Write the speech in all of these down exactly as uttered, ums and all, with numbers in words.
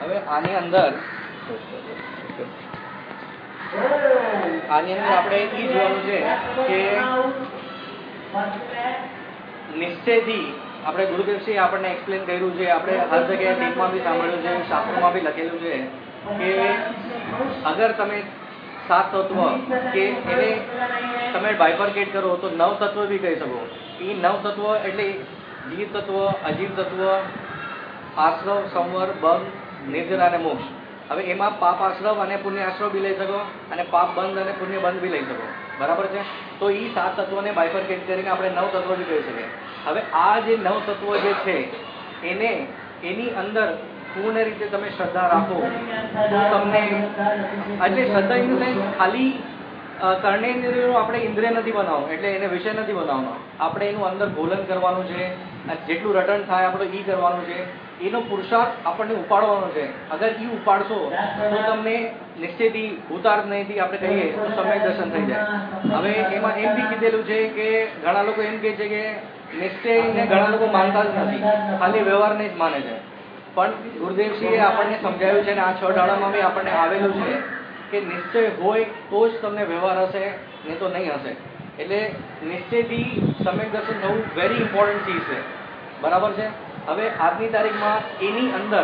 હવે આની અંદર આની અંદર આપણે એ જોવાનું છે કે નિશ્ચયથી આપણે ગુરુદેવસિંહ આપણને એક્સપ્લેન કર્યું છે, આપણે હર જગ્યાએ ટીપમાં બી સાંભળ્યું છે, શાસ્ત્રોમાં બી લખેલું છે કે અગર તમે સાત તત્વ કે એને તમે બાયફર્કેટ કરો તો નવ તત્વ બી કહી શકો. એ નવ તત્વ એટલે જીવ તત્વ, અજીવ તત્વ, આશ્રવ, સંવર, બંધ, નિર્જરા અને મોક્ષ. હવે એમાં પાપ આશ્રવ અને પુણ્ય આશ્રવ બી લઈ શકો અને પાપ બંધ અને પુણ્ય બંધ બી લઈ શકો. બરાબર છે? તો એ સાત તત્વોને બાયફર્કેટ કરીને આપણે નવ તત્વ બી કહી શકીએ. હવે આ જે નવ તત્વો જે છે એને એની અંદર પૂર્ણ રીતે તમે શ્રદ્ધા રાખો તો તમને, એટલે શ્રદ્ધા ઇન ધ સેન્સ ખાલી કર્ણેન્દ્રિયનો આપણે ઇન્દ્રિય નથી બનાવવાનું, એટલે એને વિષય નથી બનાવવાનો. આપણે એનું અંદર ગોલન કરવાનું છે, જેટલું રટણ થાય આપણે ઈ કરવાનું છે, એનો પુરુષાર્થ આપણને ઉપાડવાનો છે. અગર ઈ ઉપાડશો તો તમને નિશ્ચયથી ભૂતાર્થ નહીંથી આપણે કહીએ તો સમ્યક દર્શન થઈ જાય. હવે એમાં એમ બી કીધેલું છે કે ઘણા લોકો એમ કહે છે કે નિશ્ચયને ઘણા લોકો માનતા જ નથી, ખાલી વ્યવહારને જ માને છે. પણ ગુરુદેવસિંહે આપણને સમજાવ્યું છે અને આ છ ડાળામાં બી આપણને આવેલું છે કે નિશ્ચય હોય તો જ તમને વ્યવહાર હશે, નહીં તો નહીં હશે. એટલે નિશ્ચયથી સમ્યક દર્શન થવું વેરી ઇમ્પોર્ટન્ટ ચીજ છે. બરાબર છે? હવે આજની તારીખમાં એની અંદર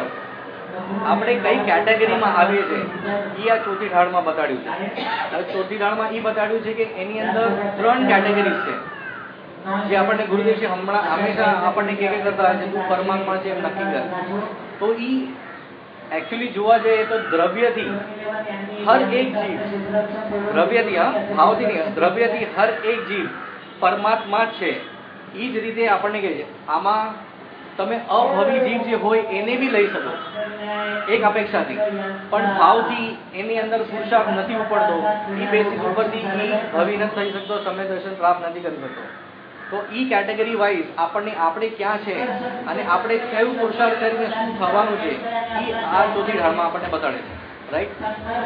આપણે કઈ કેટેગરીમાં આવીએ છીએ એ આ ચોથી ઢાળમાં બતાડ્યું છે. હવે ચોથી ઢાળમાં એ બતાડ્યું છે કે એની અંદર ત્રણ કેટેગરીઝ છે જે આપણને ગુરુદેવસિંહ હમણાં હંમેશા આપણને કે કરતા હોય છે, તું પરમાત્મા છે એમ નક્કી કર. તો એ એકચ્યુઅલી જોવા જઈએ તો દ્રવ્યથી હર એક જીવ, દ્રવ્યથી હા ભાવથી નહીં, દ્રવ્યથી હર એક જીવ પરમાત્મા જ છે. એ જ રીતે આપણને કહે છે આમાં તમે અભવી જીવ જે હોય એને બી લઈ શકો એક અપેક્ષાથી, પણ ભાવથી એની અંદર પુરુષાર્થ નથી ઉપડતો, એ બેસિસ ઉપરથી એ ભવી નથી થઈ શકતો, સમ્યક દર્શન પ્રાપ્ત નથી કરી શકતો. તો ઈ કેટેગરી વાઇઝ આપણને આપણે ક્યાં છે અને આપણે કયું પુરુષાર્થ કરીને શું થવાનું છે એ આ ચોથી ઢાળમાં આપણને બતાડે છે. રાઈટ?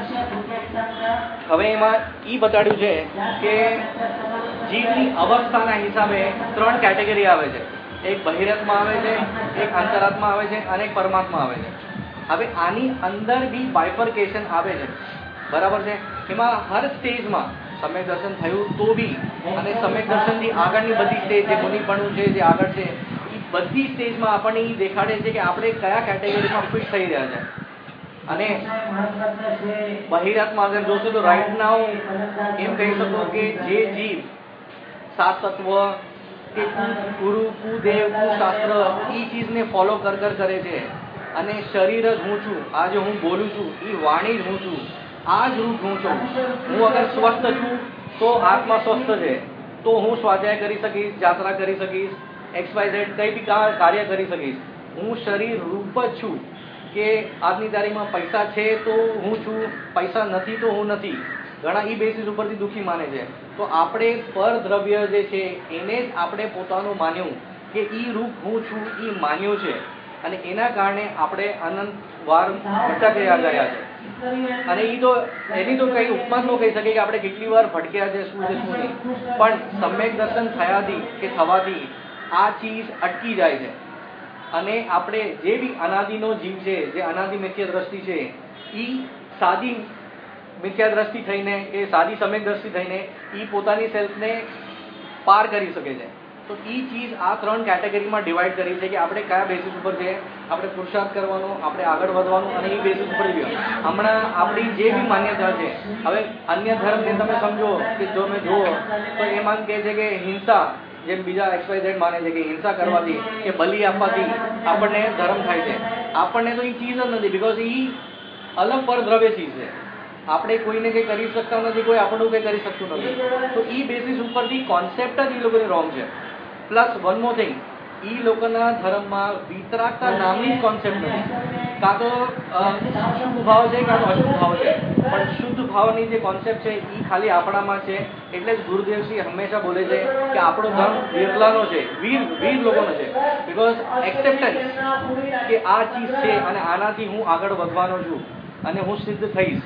હવે એમાં ઈ બતાડ્યું છે કે જીવની અવસ્થાના હિસાબે ત્રણ કેટેગરી આવે છે. એક બહિરાત્મા આવે છે, એક અંતરાત્મા આવે છે અને એક પરમાત્મા આવે છે. હવે આની અંદર બી બાયફર્કેશન આવે છે. બરાબર છે? એમાં હર સ્ટેજમાં સમ્યક દર્શન થયું તો બી અને સમ્યક દર્શનથી આગળની બધી સ્ટેજ જે મુનિપણું છે, જે આગળ છે, એ બધી સ્ટેજમાં આપણને એ દેખાડે છે કે આપણે કયા કેટેગરીમાં ફિટ થઈ રહ્યા છે. અને બહિરાત્મા અગર જોશો તો રાઈટ નાઉ એમ કહી શકો કે જે જીવ સાત તત્વ કે ગુરુ, કુદેવ, કુશાસ્ત્ર એ ચીજને ફોલો કર કર કરે છે અને શરીર જ હું છું, આ જે હું બોલું છું એ વાણી જ હું છું, આ જ રૂપ હું છું. હું અગર સ્વસ્થ છું તો આત્મા સ્વસ્થ છે, તો હું સ્વાધ્યાય કરી શકીશ, યાત્રા કરી શકીશ, એક્સ વાય ઝેડ કઈ બી કાર્ય કરી શકીશ. હું શરીર રૂપ જ છું કે આજની તારીખમાં પૈસા છે તો હું છું, પૈસા નથી તો હું નથી. ઘણા ઈ બેસિસ ઉપરથી દુઃખી માને છે. તો આપણે પર દ્રવ્ય જે છે એને જ આપણે પોતાનું માન્યું કે ઈ રૂપ હું છું, ઈ માન્યું છે અને એના કારણે આપણે અનંત વાર ભટક્યા ગયા છે. અને એ તો એની તો કઈ ઉપમા ન કહી શકે કે આપણે કેટલી વાર ભટક્યા છે, શું છે શું નહીં. પણ સમ્યક દર્શન થયાથી કે થવાથી આ ચીજ અટકી જાય છે અને આપણે જે બી અનાદિનો જીવ છે, જે અનાદિ મિથ્યા દ્રષ્ટિ છે, એ સાદી મિથ્યા દ્રષ્ટિ થઈને કે સાદી સમ્યક દ્રષ્ટિ થઈને એ પોતાની સેલ્ફને પાર કરી શકે છે. તો એ ચીજ આ ત્રણ કેટેગરીમાં ડિવાઈડ કરી છે કે આપણે કયા બેસિસ ઉપર છે આપણે પુરુષાર્થ કરવાનો, આપણે આગળ વધવાનું અને એ બેસિસ ઉપર બી. હમણાં આપણી જે બી માન્યતા છે, હવે અન્ય ધર્મને તમે સમજો કે જો તમે જુઓ તો એમાં કહે છે કે હિંસા, જેમ બીજા એક્સ વાય ઝેડ માને છે કે હિંસા કરવાથી કે બલિ આપવાથી આપણને ધર્મ થાય છે. આપણને તો એ ચીજ જ નથી, બિકોઝ એ અલગ પર દ્રવ્ય ચીજ છે. આપણે કોઈને કંઈ કરી શકતા નથી, કોઈ આપણું કંઈ કરી શકતું નથી. તો એ બેસિસ ઉપરથી કોન્સેપ્ટ જ એ લોકોને રોંગ છે. પ્લસ વન મોર થિંગ, એ લોકોના ધર્મમાં વિતરાગતા નામની જ કોન્સેપ્ટ નથી. કાં તો શુભ ભાવ છે કાં તો અશુભ ભાવ છે, પણ શુદ્ધ ભાવની જે કોન્સેપ્ટ છે એ ખાલી આપણામાં છે. એટલે જ ગુરુદેવસિંહ હંમેશા બોલે છે કે આપણો ધર્મ વિરલાનો છે, વીર વીર લોકોનો છે. બિકોઝ એક્સેપ્ટન્સ કે આ ચીજ છે અને આનાથી હું આગળ વધવાનો છું અને હું સિદ્ધ થઈશ,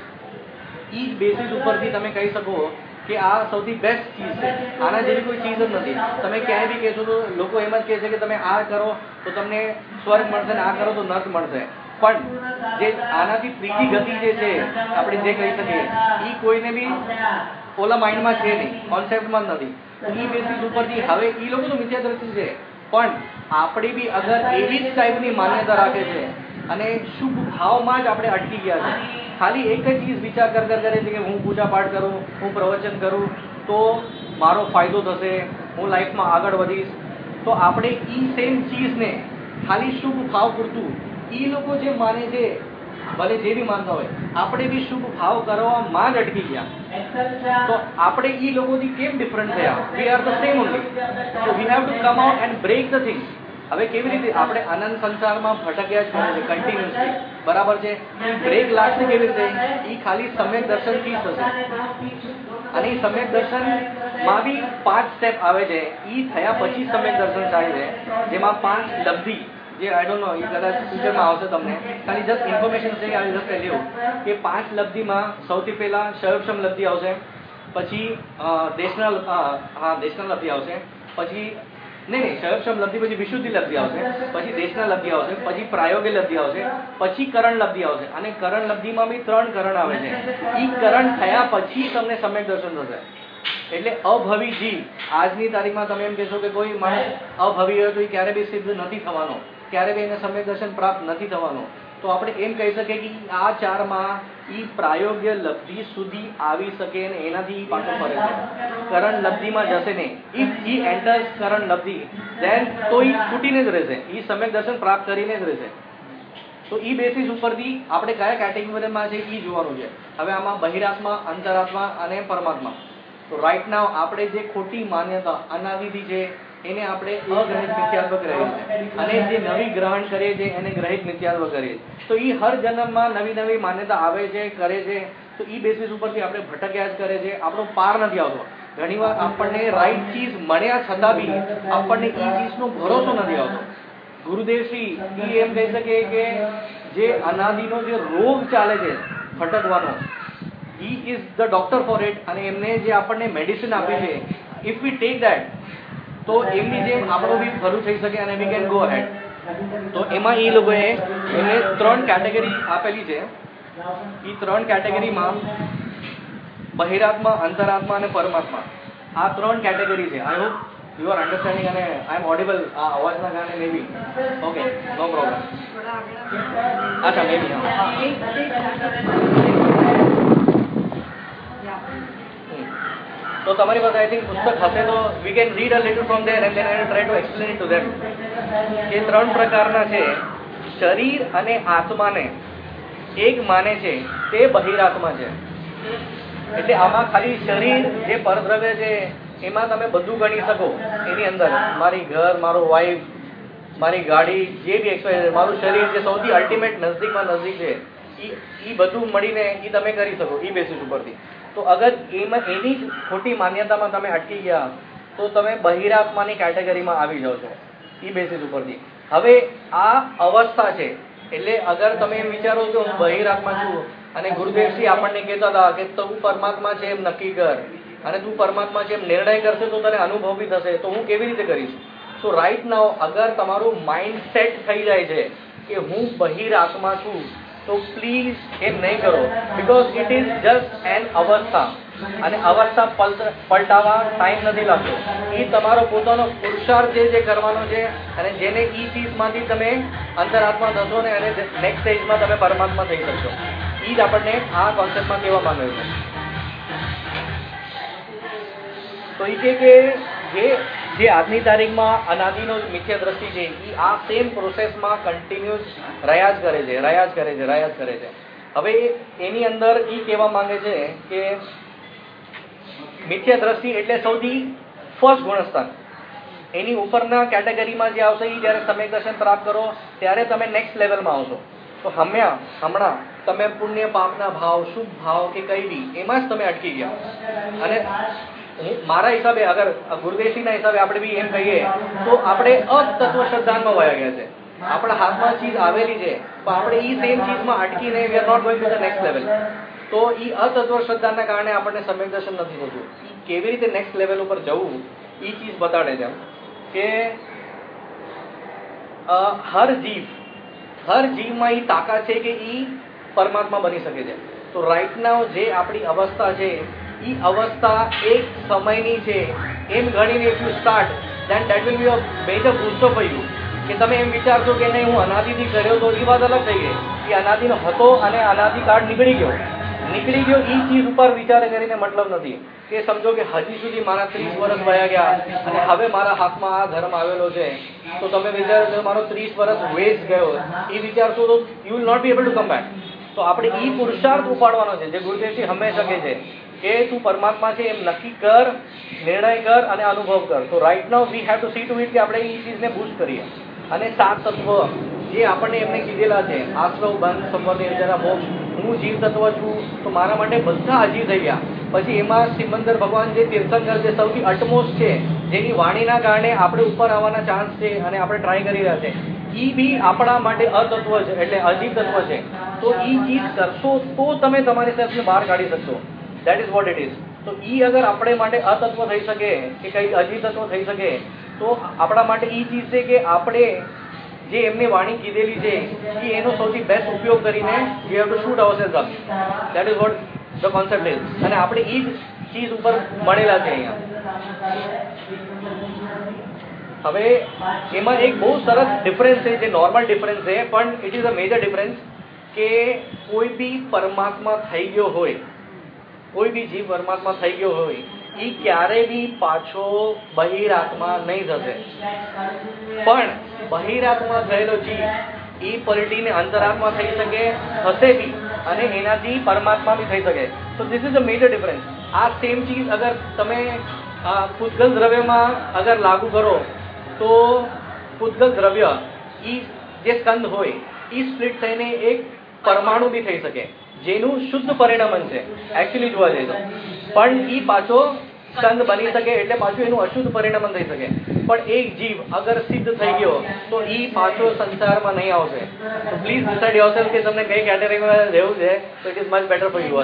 એ જ બેસિસ ઉપરથી તમે કહી શકો કે આ સૌથી બેસ્ટ ચીજ છે. આના જેવી કોઈ ચીજ જ નથી. તમે ક્યાંય બી કહેશો તો લોકો એમ જ કહે છે કે તમે આ કરો તો તમને સ્વર્ગ મળશે ને આ કરો તો નર્ક મળશે. પણ જે આનાથી ત્રીજી ગતિ જે છે આપણે જે કહી શકીએ એ કોઈને બી ઓલા માઇન્ડમાં છે નહીં, કોન્સેપ્ટમાં નથી. એ બેસિસ ઉપરથી હવે એ લોકો તો મિથ્યા દ્રષ્ટિ છે, પણ આપણે બી અગર એવી જ ટાઈપની માન્યતા રાખે છે અને શુભ ભાવમાં જ આપણે અટકી ગયા છે, ખાલી એક જ ચીજ વિચાર કર કર કરે છે કે હું પૂજા પાઠ કરું, હું પ્રવચન કરું તો મારો ફાયદો થશે, હું લાઈફમાં આગળ વધીશ. તો આપણે એ સેમ ચીજને ખાલી શુભ ભાવ પૂરતું એ લોકો જે માને છે, ભલે જે બી માનતા હોય, આપણે બી શુભ ભાવ કરવામાં જ અટકી ગયા. તો આપણે એ લોકોથી કેમ ડિફરન્ટ થયા? We are the same only. So we have to come out and break the thing. હવે કેવી રીતે આપણે આનંદ સંસારમાં ભટક્યા જ કરે છે કન્ટિન્યુઅસલી, બરાબર છે? બ્રેક લાગશે કેવી રીતે? એ ખાલી સમ્યક દર્શનથી જ થશે. અને એ સમ્યક દર્શનમાં બી પાંચ સ્ટેપ આવે છે. એ થયા પછી સમ્યક દર્શન થાય છે, જેમાં પાંચ લબ્ધિ, જે આઈ ડોન્ટ નો, એ કદાચ ફ્યુચરમાં આવશે તમને, ખાલી જસ્ટ ઇન્ફોર્મેશન છે. આવી જસ્ટ ટેલ યુ કે પાંચ લબ્ધિમાં સૌથી પહેલા સર્વક્ષમ લબ્ધિ આવશે, પછી દેશના હા દેશના લબ્ધિ આવશે, પછી નહીં નહીં સર્વક્ષમ લબ્ધિ પછી વિશુદ્ધિ લબ્ધિ આવશે, પછી દેશના લબ્ધિ આવશે, પછી પ્રાયોગિક લબ્ધિ આવશે, પછી કરણ લબ્ધિ આવશે. અને કરણ લબ્ધિમાં બી ત્રણ કરણ આવે છે. એ કરણ થયા પછી તમને સમ્યક દર્શન થશે. એટલે અભવી જીવ, આજની તારીખમાં તમે એમ કહેશો કે કોઈ માણસ અભવી હોય તો એ ક્યારે બી સિદ્ધ નથી થવાનો, ક્યારે બી એને સમ્યક દર્શન પ્રાપ્ત નથી થવાનું. તો આપણે એમ કહી શકીએ કે આ ચારમાં ઈ પ્રાયોગ્ય લબ્ધિ સુધી આવી શકે ને એનાથી પાછો ફરે છે. કરણ લબ્ધિમાં જશે નહીં. ઇફ હી એન્ટર્સ કરણ લબ્ધિ ધેન તો ઈ છૂટીને જ રહેશે, ઈ સમ્યક દર્શન પ્રાપ્ત કરીને જ રહેશે. તો ઈ બેસિસ ઉપરથી આપણે કયા કેટેગરીમાં છે ઈ જોવાનું છે. હવે આમાં બહિરાત્મા, અંતરાત્મા અને પરમાત્મા. તો રાઈટ નાવ આપણે જે ખોટી માન્યતા અનાદિથી છે એને આપણે અગ્રહિત મિથ્યાત્વ કરીએ છીએ, અને જે નવી ગ્રહણ કરીએ છીએ એને ગ્રહિત મિથ્યાત્વ કરીએ છીએ. તો એ હર જન્મમાં નવી નવી માન્યતા આવે છે, કરે છે. તો એ બેસિસ ઉપરથી આપણે ભટક્યા જ કરે છે, આપણો પાર નથી આવતો. ઘણીવાર આપણને રાઈટ ચીજ મળ્યા છતાં બી આપણને એ ચીજનો ભરોસો નથી આવતો. ગુરુદેવશ્રી એ એમ કહી શકે કે જે અનાદિનો જે રોગ ચાલે છે ભટકવાનો, he is the doctor for it. અને એમને જે આપણને મેડિસિન આપી છે, ઇફ વી ટેક દેટ, તો એમની જેમ આપણો બી ખરું થઈ શકે અને વી કેન ગો અહેડ. તો એમાં એ લોકોએ એમને ત્રણ કેટેગરી આપેલી છે. એ ત્રણ કેટેગરીમાં બહિરાત્મા, અંતરાત્મા અને પરમાત્મા, આ ત્રણ કેટેગરી છે. I hope you are understanding અને આઈ એમ ઓડિબલ. આ અવાજના કારણે મે બી ઓકે, નો પ્રોબ્લેમ. અચ્છા, મે બી હા. તો તમારી પાસે આઈ થિંક પુસ્તક હશે, તો we can read a little from there and then I will try to explain it to them. કે ત્રણ પ્રકારના છે. શરીર અને આત્માને એક માને છે તે બહિરાત્મા છે. એટલે આમાં ખાલી શરીર જે પરદ્રવ્ય છે એમાં તમે બધું ગણી શકો. એની અંદર મારી ઘર, મારો વાઈફ, મારી ગાડી, જે બી એક્સપાયર, મારું શરીર જે સૌથી અલ્ટિમેટ નજદીકમાં નજદીક છે, એ બધું મળીને એ તમે કરી શકો એ બેસિસ ઉપરથી. તો અગર એમાં એની જ ખોટી માન્યતામાં તમે અટકી ગયા તો તમે બહિરાત્માની કેટેગરીમાં આવી જાઓ છો એ બેસિસ ઉપરથી. હવે આ અવસ્થા છે. એટલે અગર તમે એમ વિચારો કે હું બહિરાત્મા છું અને ગુરુદેવશ્રી આપણને કહેતા હતા કે તું પરમાત્મા છે એમ નક્કી કર, અને તું પરમાત્મા છે એમ નિર્ણય કરશે તો તને અનુભવ બી થશે, તો હું કેવી રીતે કરીશ? સો રાઈટ નાઉ અગર તમારું માઇન્ડ સેટ થઈ જાય છે કે હું બહિરાત્મા છું, તો પ્લીઝ એમ નહીં કરો, because it is just an અવસ્થા. અને અવસ્થા પલટાવા ટાઈમ નથી લાગતો. એ તમારો પોતાનો પુરુષાર્થ છે જે કરવાનો છે, અને જેને એ ચીજમાંથી તમે અંતરાત્મા થશો ને અને નેક્સ્ટ સ્ટેજમાં તમે પરમાત્મા થઈ શકશો. એ જ આપણને આ કોન્સેપ્ટમાં કહેવા માંગે છે. તો એ છે કે જે જે આજની તારીખમાં અનાદિનો મિથ્યા દ્રષ્ટિ છે, એ આ સેમ પ્રોસેસમાં કન્ટિન્યુઅસ રહ્યા જ કરે છે, રહ્યા જ કરે છે, રહ્યા જ કરે છે. હવે એની અંદર એ કહેવા માંગે છે કે મિથ્યા દ્રષ્ટિ એટલે સૌથી ફર્સ્ટ ગુણસ્થાન. એની ઉપરના કેટેગરીમાં જે આવશે એ જ્યારે સમ્યક દર્શન પ્રાપ્ત કરો ત્યારે તમે નેક્સ્ટ લેવલમાં આવશો. તો હમણાં હમણાં તમે પુણ્ય પાપના ભાવ, શુભ ભાવ કે કઈ બી એમાં જ તમે અટકી ગયા. અને મારા હિસાબે, અગર ગુરુદેવશ્રીના હિસાબે આપણે બી એમ કહીએ તો આપણે અતત્વ શ્રદ્ધામાં વયા ગયા છે. આપણા હાથમાં ચીજ આવેલી છે પણ આપણે એ સેમ ચીજમાં અટકીને we are not going to the next level. તો એ અતત્વ શ્રદ્ધાના કારણે આપણને સમ્યક દર્શન નથી થતું. કેવી રીતે નેક્સ્ટ લેવલ ઉપર જવું એ ચીજ બતાડે છે કે હર જીવ હર જીવમાં એ તાકાત છે કે એ પરમાત્મા બની શકે છે. તો રાઈટ નાવ જે આપણી અવસ્થા છે એ અવસ્થા એક સમયની છે એમ ગણીને if you start then that will be a major booster for you. કે તમે એમ વિચારશો કે નહીં હું અનાદિથી કર્યો તો એ વાત અલગ થઈ ગઈ. એ અનાદિનો હતો અને અનાદિ કાળ નીકળી ગયો નીકળી ગયો એ ચીજ ઉપર વિચાર કરીને મતલબ નથી. કે સમજો કે હજી સુધી મારા ત્રીસ વર્ષ વયા ગયા અને હવે મારા હાથમાં આ ધર્મ આવેલો છે, તો તમે વિચારો મારો ત્રીસ વર્ષ વેસ્ટ ગયો એ વિચારશો તો you will not be able to come back. તો આપણે એ પુરુષાર્થ ઉપાડવાનો છે જે ગુરુદેવજી હંમેશા કહે છે કે તું પરમાત્મા છે એમ નક્કી કર, નિર્ણય કર અને અનુભવ કર. તો right now we have to see to it કે આપણે એ ચીજને બૂસ્ટ કરીએ. અને સાત તત્વ જે આપણને એમને કીધેલા છે, આશ્રવ, બંધ, સંવર્ણ, યોજના, મોક્ષ, હું જીવ તત્વ છું, તો મારા માટે બધા અજીવ થઈ ગયા. પછી એમાં સિમંદર ભગવાન જે તીર્થંકર છે, સૌથી અટમોસ્ટ છે, જેની વાણીના કારણે આપણે ઉપર આવવાના ચાન્સ છે અને આપણે ટ્રાય કરી રહ્યા છે, એ બી આપણા માટે અતત્વ છે, એટલે અજીવ તત્વ છે. તો એ ચીજ કરશો તો તમે તમારી સેલ્ફને બહાર કાઢી શકશો. That is what it is. તો એ અગર આપણે માટે અતત્વ થઈ શકે કે કંઈ અજીવ તત્વ થઈ શકે, તો આપણા માટે એ ચીજ છે કે આપણે જે એમની વાણી કીધેલી છે કે એનો સૌથી બેસ્ટ ઉપયોગ કરીને we have to shoot ourselves up. That is what the concept is. અને આપણે એ જ ચીજ ઉપર મળેલા છે અહીંયા. હવે એમાં એક બહુ સરસ ડિફરન્સ છે, જે નોર્મલ ડિફરન્સ છે, પણ it is a major difference કે કોઈ બી પરમાત્મા થઈ ગયો હોય, કોઈ બી જીવ પરમાત્મા થઈ ગયો હોય, એ ક્યારે બી પાછો બહિરાત્મા નહીં થશે. પણ બહિરાત્મા થયેલો જીવ એ પલટીને અંતરાત્મા થઈ શકે, હશે બી, અને એનાથી પરમાત્મા બી થઈ શકે. તો this is a major difference. આ સેમ ચીજ અગર તમે પૂતગલ દ્રવ્યમાં અગર લાગુ કરો તો પૂતગલ દ્રવ્ય એ જે સ્કંદ હોય એ સ્પ્લિટ થઈને એક પરમાણુ બી થઈ શકે, જેનું શુદ્ધ પરિણમન છે એકચ્યુઅલી જોવા જઈએ તો. પણ એ પાછો સ્કંદ બની શકે એટલે પાછું એનું અશુદ્ધ પરિણમન થઈ શકે. પણ એક જીવ અગર સિદ્ધ થઈ ગયો તો એ પાછો સંસારમાં નહીં આવશે. તો પ્લીઝ ડિસાઇડ યોરસેલ્ફ કે તમને કઈ કેટેગરીમાં રહેવું છે, તો it is much better for you all.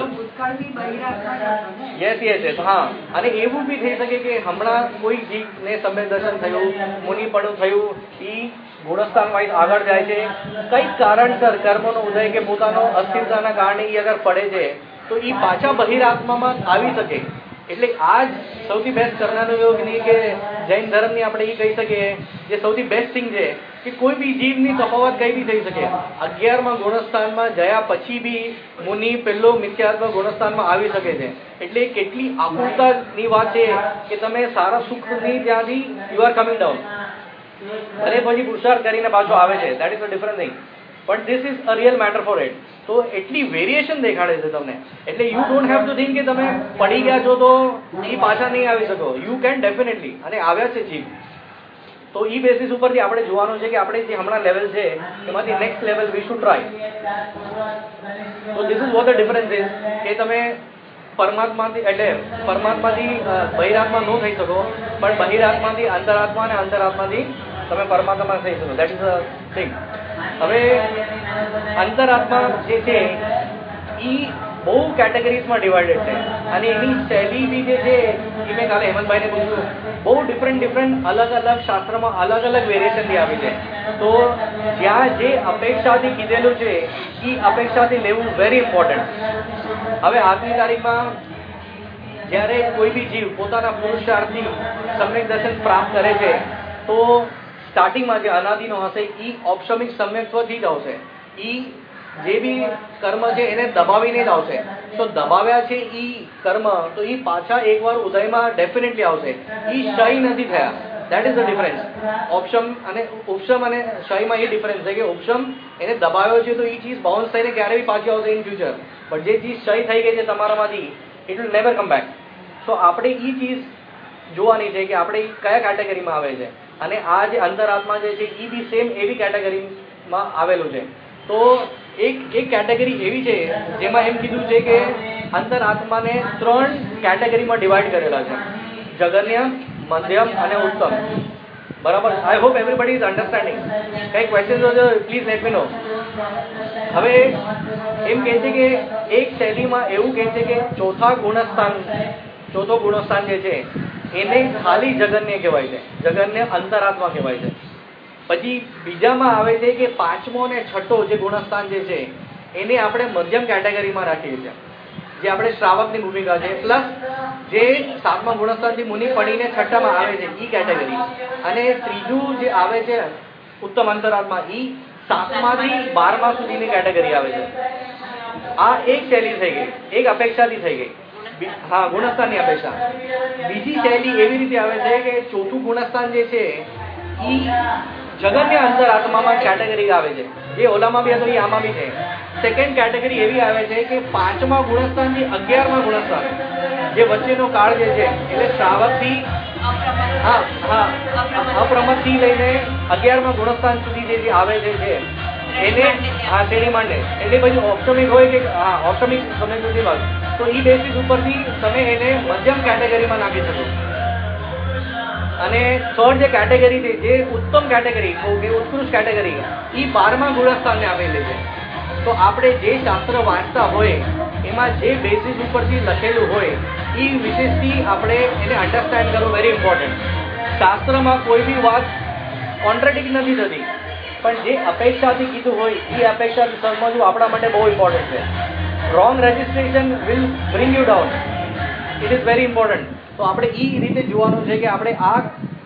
Yes yes yes હા. અને એવું બી થઈ શકે કે હમણાં કોઈ જીવને સમ્યક દર્શન થયું, મુનિપણું થયું, એ ગુણસ્થાન વાઇઝ આગળ જાય છે, કઈક કારણસર કર્મનો ઉદય કે પોતાનો અસ્થિરતાના કારણે એ અગર પડે છે, તો એ પાછા બહિરાત્મામાં આવી શકે. એટલે આ જ સૌથી બેસ્ટ કરનારો યોગની કે જૈન ધર્મની આપણે એ કહી શકીએ જે સૌથી બેસ્ટ થિંગ છે કે કોઈ બી જીવની તફાવત કઈ બી થઈ શકે. અગિયારમાં ગુણસ્થાનમાં ગયા પછી બી મુનિ પહેલો મિથ્યાત્મ ગુણસ્થાનમાં આવી શકે છે. એટલે કેટલી આકુરતાની વાત છે કે તમે સારા સુખની ત્યાંથી યુ આર કમિંગ ડાઉન, અને પછી પુરુષાર્થ કરીને પાછો આવે છે. That is a different thing. But this is a real matter for it. તો એટલી વેરિએશન દેખાડે છે તમને. એટલે you don't have to think કે તમે પડી ગયા છો તો એ પાછા નહીં આવી શકો. યુ કેન ડેફિનેટલી, અને આવ્યા છે જીવ. તો એ બેસિસ ઉપરથી આપણે જોવાનું છે કે આપણે જે હમણાં લેવલ છે એમાંથી next level we should try. તો this is what the difference is કે તમે પરમાત્માથી એટલે પરમાત્માથી બહિરાત્મા ન થઈ શકો, પણ બહિરાત્માથી અંતરાત્મા અને અંતરાત્માથી તમે પરમાત્મા થઈ શકો. That is a thing. હવે અંતરાત્મા જે છે એ બહુ કેટેગરીઝમાં ડિવાઇડેડ છે, અને એની શૈલી બી જે છે એ મેં કાલે હેમંતભાઈને પૂછ્યું, બહુ ડિફરન્ટ ડિફરન્ટ અલગ અલગ શાસ્ત્રમાં અલગ અલગ વેરિએશનથી આવી છે. તો જ્યાં જે અપેક્ષાથી કીધેલું છે એ અપેક્ષાથી લેવું વેરી ઇમ્પોર્ટન્ટ. હવે આજની તારીખમાં જ્યારે કોઈ બી જીવ પોતાના પુરુષાર્થથી સમ્યક દર્શન પ્રાપ્ત કરે છે, તો સ્ટાર્ટિંગમાં જે અનાદિનો હશે એ ઔપશમિક સમ્યક્ત્વથી જ આવશે. એ જે બી કર્મ છે એને દબાવીને જ આવશે. તો દબાવ્યા છે એ કર્મ, તો એ પાછા એકવાર ઉદયમાં ડેફિનેટલી આવશે. એ ક્ષય નથી થયા. That is the difference. ઓપ્શમ અને ઉપશમ અને ક્ષયમાં એ ડિફરન્સ છે કે ઉપશમ એને દબાવ્યો છે તો એ ચીજ બાઉન્સ થઈને ક્યારે બી પાછી આવશે ઇન ફ્યુચર. બટ જે ચીજ ક્ષય થઈ ગઈ છે તમારામાંથી, it will never come back. તો આપણે એ ચીજ જોવાની છે કે આપણે કયા કેટેગરીમાં આવે છે. અને આ જે અંતરાત્મા જે છે એ બી સેમ એવી કેટેગરીમાં આવેલું છે. તો એક એક કેટેગરી એવી છે જેમાં એમ કીધું છે કે અંતરાત્માને ત્રણ કેટેગરીમાં ડિવાઈડ કરેલા છે: જગન્ય, મધ્યમ અને ઉત્તમ. બરાબર? I hope everybody is understanding. કઈ ક્વેશ્ચન હોય તો પ્લીઝ લેટ મી નો. હવે એમ કહે છે કે એક શૈલીમાં એવું કહે છે કે ચોથા ગુણસ્થાન ચોથો ગુણસ્થાન જે છે એને ખાલી જગન્ય કહેવાય છે. જગન્ય અંતરાત્મા કહેવાય છે. પછી બીજામાં આવે છે કે પાંચમો અને છઠ્ઠો જે ગુણસ્થાન જે છે એને આપણે મધ્યમ કેટેગરીમાં રાખીએ છીએ, જે આપણે શ્રાવકની ભૂમિકા છે, પ્લસ જે સાતમા ગુણસ્થાનથી મુનિ પડીને છઠ્ઠામાં આવે છે ઈ કેટેગરી, અને ત્રીજું જે આવે છે ઉત્તમ અંતરાત્મા ઈ સાતમાથી બારમા સુધીની કેટેગરી આવે છે. આ એક શૈલી થઈ ગઈ, એક અપેક્ષાથી થઈ ગઈ. હા, ગુણસ્થાનની અપેક્ષા. બીજી શૈલી એવી રીતે આવે છે કે ચોથું ગુણસ્થાન જે છે ઈ જગન્ય અંતરાત્મામાં કેટેગરી આવે છે, એ ઓલામાં બી હતું એ આમાં બી છે. સેકન્ડ કેટેગરી એવી આવે છે કે પાંચમા ગુણસ્થાનથી અગિયારમા ગુણસ્થાન જે વચ્ચેનો કાળ જે છે એટલે શ્રાવકથી હા હા અપ્રમથથી લઈને અગિયારમા ગુણસ્થાન સુધી જે આવે છે એને હા શ્રેણી માંડે, એટલે પછી ઓપ્ટમિક હોય કે હા ઓપ્ટમિક સમય સુધીમાં, તો એ બેસિસ ઉપરથી તમે એને મધ્યમ કેટેગરીમાં નાખી શકો. અને થર્ડ જે કેટેગરી છે જે ઉત્તમ કેટેગરી કે ઉત્કૃષ્ટ કેટેગરી એ બારમા ગુણસ્થાનને આપેલી છે. તો આપણે જે શાસ્ત્ર વાંચતા હોય એમાં જે બેસિસ ઉપરથી લખેલું હોય એ વિશેષથી આપણે એને અન્ડરસ્ટેન્ડ કરવું વેરી ઇમ્પોર્ટન્ટ. શાસ્ત્રમાં કોઈ બી વાત કોન્ટ્રાડિક્ટ નથી થતી, પણ જે અપેક્ષાથી કીધું હોય એ અપેક્ષાથી સમજવું આપણા માટે બહુ ઇમ્પોર્ટન્ટ છે. Wrong registration will bring you down. It is very important. તો આપણે એ રીતે જોવાનું છે કે આપણે આ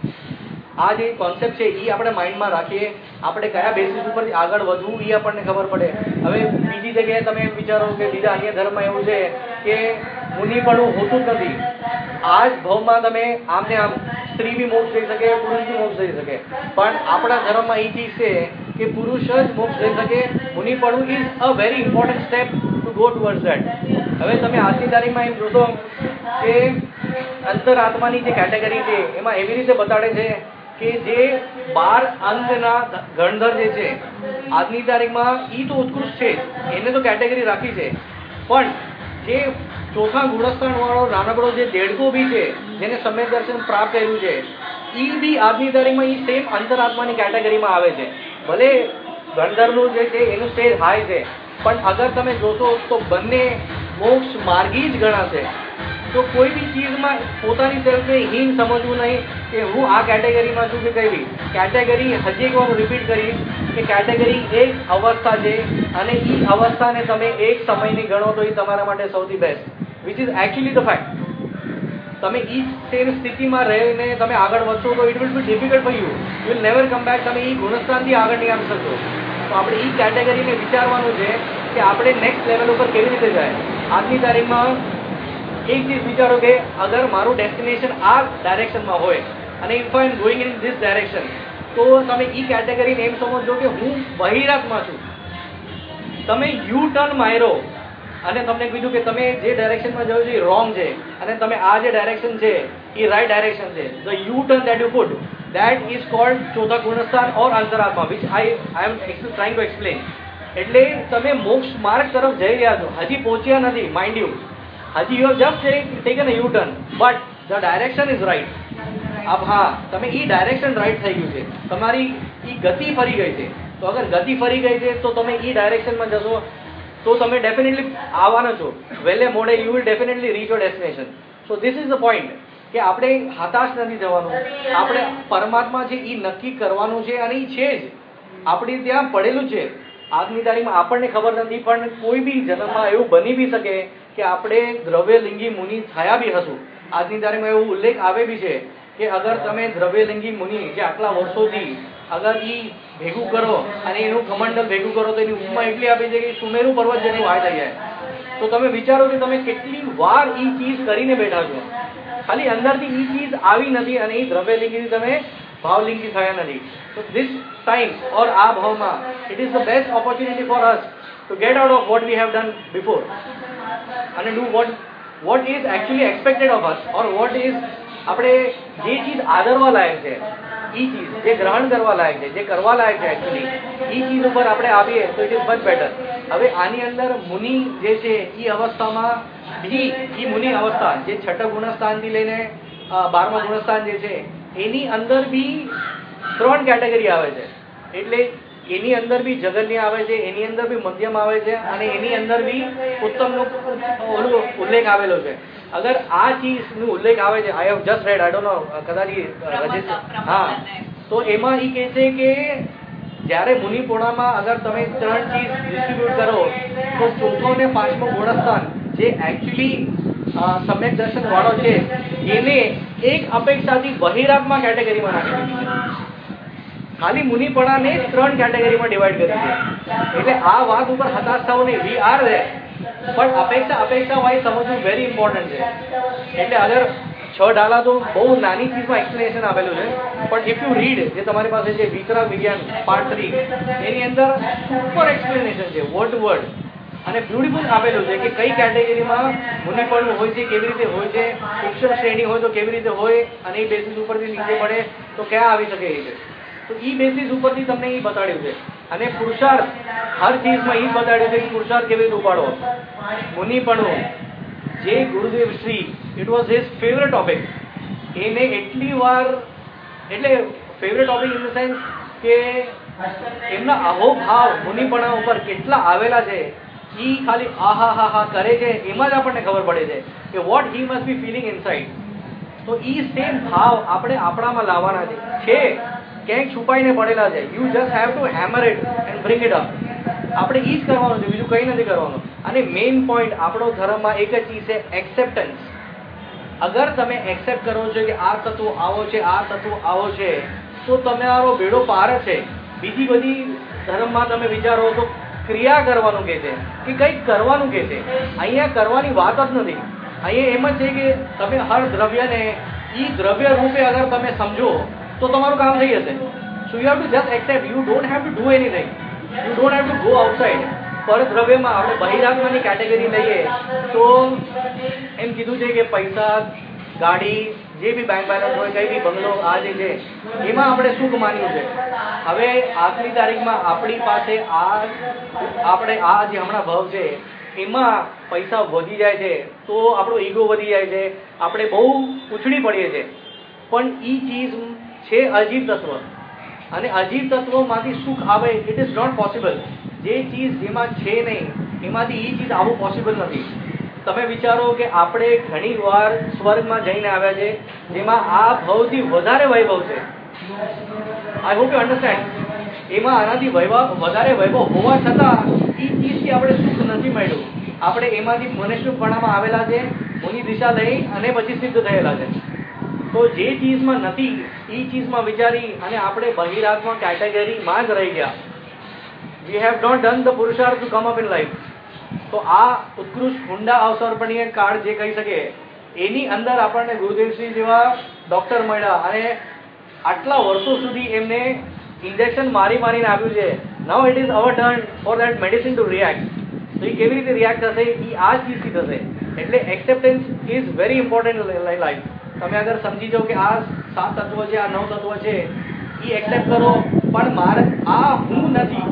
આ જે કોન્સેપ્ટ છે એ આપણે માઇન્ડમાં રાખીએ, આપણે કયા બેસિસ ઉપરથી આગળ વધવું એ આપણને ખબર પડે. હવે બીજી જગ્યાએ તમે એમ વિચારો કે બીજા અન્ય ધર્મમાં એવું છે કે મુનિપણું હોતું જ નથી. આ જ ભાવમાં તમે આમ ને આમ સ્ત્રી બી મોક્ષ થઈ શકે, પુરુષ બી મોક્ષ થઈ શકે, પણ આપણા ધર્મમાં એ ચીજ છે કે પુરુષ જ મોક્ષ થઈ શકે. મુનિપણું is a very important step to go towards that. હવે તમે આજની તારીખમાં એમ જોશો કે અંતરાત્માની જે કેટેગરી છે એમાં એવી રીતે બતાડે છે કે જે બાર અંગના ગણધર જે છે આજની તારીખમાં ઈ તો ઉત્કૃષ્ટ છે, એને તો કેટેગરી રાખી છે, પણ જે ચોથા ગુણસ્થાન વાળો નાનકડો જે દેડકો બી છે જેને સમ્યક દર્શન પ્રાપ્ત થયેલું છે ઈ બી આજની તારીખમાં ઈ સેમ અંતરાત્માની કેટેગરીમાં આવે છે. ભલે ગણધરનું જે છે એનું સ્ટેજ હાઈ છે, પણ અગર તમે જોશો તો બંને મોક્ષ માર્ગી જ ગણાશે. તો કોઈ બી ચીજમાં પોતાની સેલ્ફને હીન સમજવું નહીં કે હું આ કેટેગરીમાં છું કે કઈ બી કેટેગરી. હજી એક વાર રિપીટ કરીશ કે કેટેગરી એક અવસ્થા છે, અને એ અવસ્થાને તમે એક સમયની ગણો તો એ તમારા માટે સૌથી best, which is actually the fact. તમે એ સેમ સ્થિતિમાં રહીને તમે આગળ વધશો તો it will be difficult for you, you will never come back. તમે એ ગુણસ્થાનથી આગળ નહીં આવી શકશો. તો આપણે એ કેટેગરીને વિચારવાનું છે કે આપણે નેક્સ્ટ લેવલ ઉપર કેવી રીતે જાય. આજની તારીખમાં એક ચીજ વિચારો કે અગર મારું ડેસ્ટિનેશન આ ડાયરેક્શનમાં હોય અને if I am going in this direction, તો તમે એ કેટેગરીને એમ સમજો કે હું બહિરાતમાં છું. તમે યુ ટર્ન માર્યો અને તમને કીધું કે તમે જે ડાયરેક્શનમાં જાઓ છો એ રોંગ છે, અને તમે આ જે ડાયરેક્શન છે એ રાઈટ ડાયરેક્શન છે. The U turn that you put, that is called ચોથા ગુણસ્થાન ઓર અંતરાત્મા, which I I am trying to explain. એટલે તમે મોક્ષ માર્ગ તરફ જઈ રહ્યા છો, હજી પહોંચ્યા નથી, માઇન્ડ યુ. હજી you have just taken a U turn, but the direction is right. अब हाँ તમે એ ડાયરેક્શન રાઈટ થઈ ગયું છે, તમારી એ ગતિ ફરી ગઈ છે. તો અગર ગતિ ફરી ગઈ છે તો તમે એ ડાયરેક્શનમાં જશો તો તમે ડેફિનેટલી આવવાના છો. વહેલે મોડે you will definitely reach your destination. So this is the point કે આપણે હતાશ નથી થવાનું, આપણે પરમાત્મા છે એ નક્કી કરવાનું છે, અને એ છે જ આપણી ત્યાં પડેલું છે. આજની તારીખમાં આપણને ખબર નથી, પણ કોઈ બી જન્મમાં એવું બની બી શકે કે આપણે દ્રવ્યલિંગી મુનિ થયા બી હશું. આજની તારીખમાં એવું ઉલ્લેખ આવે બી છે કે અગર તમે દ્રવ્યલિંગી મુનિ જે આટલા વર્ષોથી અગર એ ભેગું કરો અને એનું કમંડલ ભેગું કરો તો એની ઉપમા એટલી આપી છે કે સુમેરુ પર્વત જેટલું હાઈ થઈ જાય. તો તમે વિચારો કે તમે કેટલી વાર એ ચીજ કરીને બેઠા છો, ખાલી અંદરથી એ ચીજ આવી નથી અને એ દ્રવ્યલિંગી તમે ભાવલિંગી થયા નથી. તો ધીસ ટાઈમ ઓર આ ભાવમાં it is the best opportunity for us to get out of what we have done before અને do what what is actually expected of us, or what is આપણે જે ચીજ આદરવા લાયક છે એ ચીજ જે ગ્રહણ કરવા લાયક છે, જે કરવા લાયક છે એકચ્યુઅલી એ ચીજ ઉપર આપણે આવીએ તો ઇટ ઇઝ મચ બેટર. હવે આની અંદર મુનિ જે છે એ અવસ્થામાં બી એ મુનિ અવસ્થા જે છઠ્ઠા ગુણસ્થાનથી લઈને બારમા ગુણસ્થાન જે છે એની અંદર બી ત્રણ કેટેગરી આવે છે. એટલે એની અંદર બી જગન્ય આવે છે, એની અંદર બી મધ્યમ આવે છે, અને એની અંદર બી ઉત્તમનો ઉલ્લેખ આવેલો છે. અગર આ ચીજનો ઉલ્લેખ આવે છે, I have just read, I don't know કદાચ હા, તો એમાં એ કહે છે કે જ્યારે મુનિપૂર્ણામાં અગર તમે ત્રણ ચીજ ડિસ્ટ્રીબ્યુટ કરો તો ચોથો અને પાંચમો ગુણસ્થાન જે એકચ્યુઅલી સમ્યક દર્શન વાળો છે એને એક અપેક્ષાથી બહિરાત્મા કેટેગરીમાં નાખી દીધી છે. ખાલી મુનિપણાને ત્રણ કેટેગરીમાં ડિવાઈડ કરી છે. એટલે આ વાત ઉપર હતાશ થવું નહીં. વી આર ધેર, પણ અપેક્ષા અપેક્ષા વાઇઝ સમજવું વેરી ઇમ્પોર્ટન્ટ છે. એટલે અગર છ ડાલા તો બહુ નાની ચીજમાં એક્સપ્લેનેશન આપેલું છે, પણ ઇફ યુ રીડ જે તમારી પાસે જે વિતરા વિજ્ઞાન પાર્ટ થ્રી એની અંદર સુપર એક્સપ્લેનેશન છે વર્ડ વર્ડ અને બ્યુટીફુલ આપેલું છે કે કઈ કેટેગરીમાં મુનિપણું હોય છે, કેવી રીતે હોય છે, ઉચ્ચ શ્રેણી હોય તો કેવી રીતે હોય, અને એ બેસિસ ઉપરથી નીચે પડે તો ક્યાં આવી શકે એ છે. તો એ બેસિસ ઉપરથી તમને એ બતાડ્યું છે. અને પુરુષાર્થ હર ચીજમાં એ જ બતાડ્યું છે કે પુરુષાર્થ કેવી રીતે ઉપાડો. મુનિપણું જે Gurudev Shri it was his favourite topic. એને એટલી વાર એટલે favourite topic in the sense કે એમના અહોભાવ મુનિપણા ઉપર કેટલા આવેલા છે એ ખાલી આહા હા હા કરે છે એમાં જ આપણને ખબર પડે છે કે what he must be feeling inside. તો એ સેમ ભાવ આપણે આપણામાં લાવવાના છે. ક્યાંક છુપાઈને પડેલા છે. You just have to hammer it and bring it up. આપણે એ જ કરવાનું છે, બીજું કંઈ નથી કરવાનું. અને મેઇન પોઈન્ટ આપણો ધર્મમાં એક જ ચીજ છે, એક્સેપ્ટન્સ. અગર તમે એક્સેપ્ટ કરો છો કે આ તત્વો આવો છે, આ તત્વો આવો છે, તો તમારો બેડો પાર છે. બીજી બધી ધર્મમાં તમે વિચારો તો ક્રિયા કરવાનું કહે છે કે કંઈક કરવાનું કહે છે. અહીંયા કરવાની વાત જ નથી. અહીંયા એમ જ છે કે તમે હર દ્રવ્યને એ દ્રવ્ય રૂપે અગર તમે સમજો તો તમારું કામ થઈ જશે. So you have to just accept. You don't have to do anything. You don't have to go outside. પર દ્રવ્યમાં આપણે બહિરાત્માની કેટેગરી લઈએ તો એમ કીધું છે કે પૈસા, ગાડી, જે બી બેંક બેલેન્સ હોય, કઈ બી બંગલો, આ જે છે એમાં આપણે સુખ માન્યું છે. હવે આજની તારીખમાં આપણી પાસે આ આપણે આ જે હમણાં ભાવ છે એમાં પૈસા વધી જાય છે તો આપણો ઈગો વધી જાય છે, આપણે બહુ ઉછળી પડીએ છીએ. પણ એ ચીજ છે અજીવ તત્વ, અને અજીવ તત્વોમાંથી સુખ આવે ઇટ ઇઝ નોટ પોસિબલ. જે ચીજ જેમાં છે નહીં એમાંથી એ ચીજ આવું પોસિબલ નથી. તમે વિચારો કે આપણે ઘણી વાર સ્વર્ગમાં જઈને આવ્યા છે જેમાં આ ભાવથી વધારે વૈભવ છે. I hope you understand. એમાં આનાથી વૈભવ વધારે વૈભવ હોવા છતાં એ ચીજથી આપણે સુખ નથી મળ્યું. આપણે એમાંથી મનુષ્યપણામાં આવેલા છે, મુનિ દિશા લઈ અને પછી સિદ્ધ થયેલા છે. તો જે ચીજમાં નથી એ ચીજમાં વિચારી અને આપણે બહિરાત્મા કેટેગરીમાં જ રહી ગયા. We have not done the પુરુષાર્થ to come up in life. તો આ ઉત્કૃષ્ટ ઊંડા અવસર્પણીય કાળ જે કહી શકે એની અંદર આપણને ગુરુદેવશ્રી જેવા ડોક્ટર મળ્યા અને આટલા વર્ષો સુધી એમને ઇન્જેક્શન મારી મારીને આપ્યું છે. Now it is our turn for that medicine to react. તો એ કેવી રીતે રિએક્ટ થશે એ આ ચીજથી થશે. એટલે acceptance is very important life. તમે અગર સમજી જાઓ કે આ સાત તત્વ છે, આ નવ તત્વ છે, એ એક્સેપ્ટ કરો, પણ મારે આ હું નથી.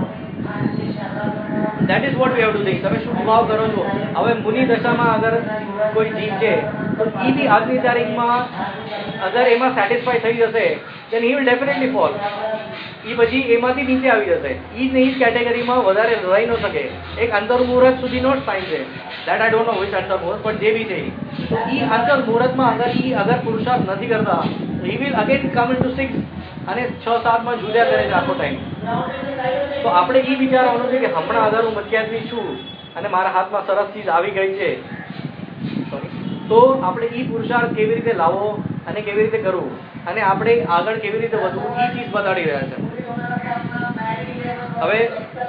That is what we have to think. તમે શું ભાવ કરો છો? હવે મુનિ દશામાં અગર કોઈ જીવ છે તો એ બી આજની તારીખમાં અગર એમાં સેટિસ્ફાય થઈ જશે then he will definitely fall. એ પછી એમાંથી નીચે આવી જશે. એ જ નહીં કેટેગરીમાં વધારે રહી ન શકે. એક અંતર મુહૂર્ત સુધીનો જ ટાઈમ છે. That I don't know which અંતર મુહૂર્ત, પણ જે બી છે તો એ અંતર મુહૂર્તમાં અગર એ અગર પુરુષાર્થ નથી કરતા he will again come into six અને છ સાતમાં જુદા કરે છે આખો ટાઈમ. તો આપણે એ વિચારવાનું છે કે હમણાં અગર હું મધ્યાત્મી છું અને મારા હાથમાં સરસ ચીજ આવી ગઈ છે તો આપણે એ પુરુષાર્થ કેવી રીતે લાવવો અને કેવી રીતે કરવું અને આપણે આગળ કેવી રીતે વધવું એ ચીજ બતાડી રહ્યા છે. હવે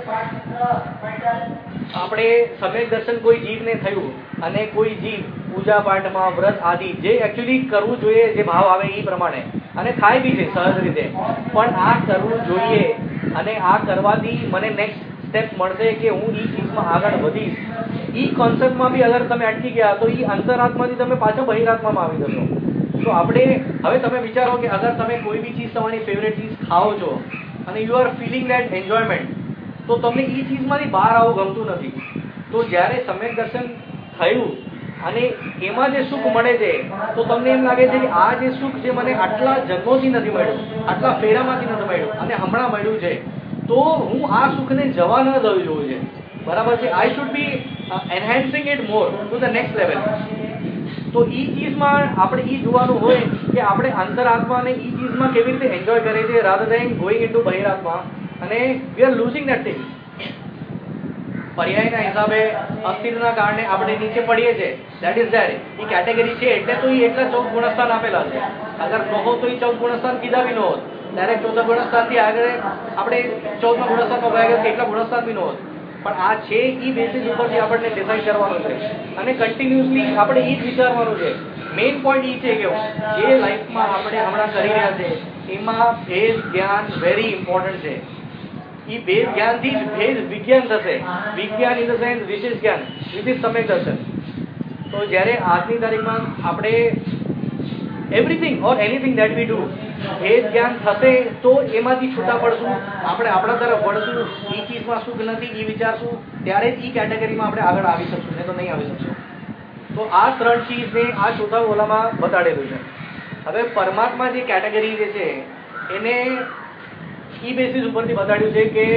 આપણે સમ્યક દર્શન કોઈ જીવને થયું અને કોઈ જીવ પૂજા પાઠમાં વ્રત આદિ જે એકચ્યુઅલી કરવું જોઈએ, જે ભાવ આવે એ પ્રમાણે, અને થાય બી છે સહજ રીતે, પણ આ કરવું જોઈએ અને આ કરવાથી મને નેક્સ્ટ સ્ટેપ મળશે કે હું એ ચીજમાં આગળ વધીશ. એ કોન્સેપ્ટમાં બી અગર તમે અટકી ગયા તો એ અંતરાત્માથી તમે પાછા બહિરાત્મામાં આવી જશો. તો આપણે હવે તમે વિચારો કે અગર તમે કોઈ બી ચીજ તમારી ફેવરેટ ચીજ ખાઓ છો અને you are feeling that enjoyment, તો તમને એ ચીજમાંથી બહાર આવું ગમતું નથી. તો જ્યારે સમ્યક દર્શન થયું અને એમાં જે સુખ મળે છે તો તમને એમ લાગે છે કે આ જે સુખ જે મને આટલા જન્મોથી નથી મળ્યું, આટલા ફેરામાંથી નથી મળ્યું અને હમણાં મળ્યું છે, તો હું આ સુખને જવા ન દઉં જોવું છે. બરાબર છે? I should be enhancing it more to the next level. તો એ ચીજમાં આપણે એ જોવાનું હોય કે આપણે અંતરાત્માને એ ચીજમાં કેવી રીતે એન્જોય કરીએ છીએ રાધર દેન ગોઈંગ ઇનટુ બહિરાત્મા, અને we are losing that thing. પર્યાયના હિસાબે અસ્થિરના કારણે આપણે નીચે પડીએ છીએ. That is there. એ કેટેગરી છે એટલે તો એ એટલા ચૌદ ગુણસ્થાન આપેલા છે. અગર કહો તો એ ચૌદ ગુણસ્થાન કીધા બી ન હોત. ડાયરેક્ટ ચૌદ ગુણસ્થાનથી આગળ આપણે ચૌદમા ગુણસ્થાનમાં ગયા ગયા કેટલા ગુણસ્થાન બી ન હોત. પણ આ છે એ બેસિસ ઉપરથી આપણને ડિસાઇડ કરવાનું છે અને કન્ટિન્યુઅસલી આપણે એ જ વિચારવાનું છે. મેઇન પોઈન્ટ એ છે કે જે લાઈફમાં આપણે હમણાં કરી રહ્યા છે એમાં ભેદ જ્ઞાન વેરી ઇમ્પોર્ટન્ટ છે. એ ભેદ જ્ઞાનથી જ ભેદ વિજ્ઞાન થશે. વિજ્ઞાન ઇન ધ સેન્સ વિશેષ જ્ઞાન વિચ ઇઝ સમ્યક દર્શન. તો જ્યારે આજની તારીખમાં આપણે everything or anything that we do ભેદ જ્ઞાન થશે તો એમાંથી છૂટા પડશું, આપણે આપણા તરફ વળશું, એ ચીજમાં સુખ નથી એ વિચારશું, ત્યારે જ એ કેટેગરીમાં આપણે આગળ આવી શકશું, નહીં તો નહીં આવી શકશું. તો આ ત્રણ ચીજને આ ચોથા ઓલામાં બતાડેલું છે. હવે પરમાત્મા જે કેટેગરી જે છે એને એ બેસિસ ઉપરથી બતાડ્યું છે કે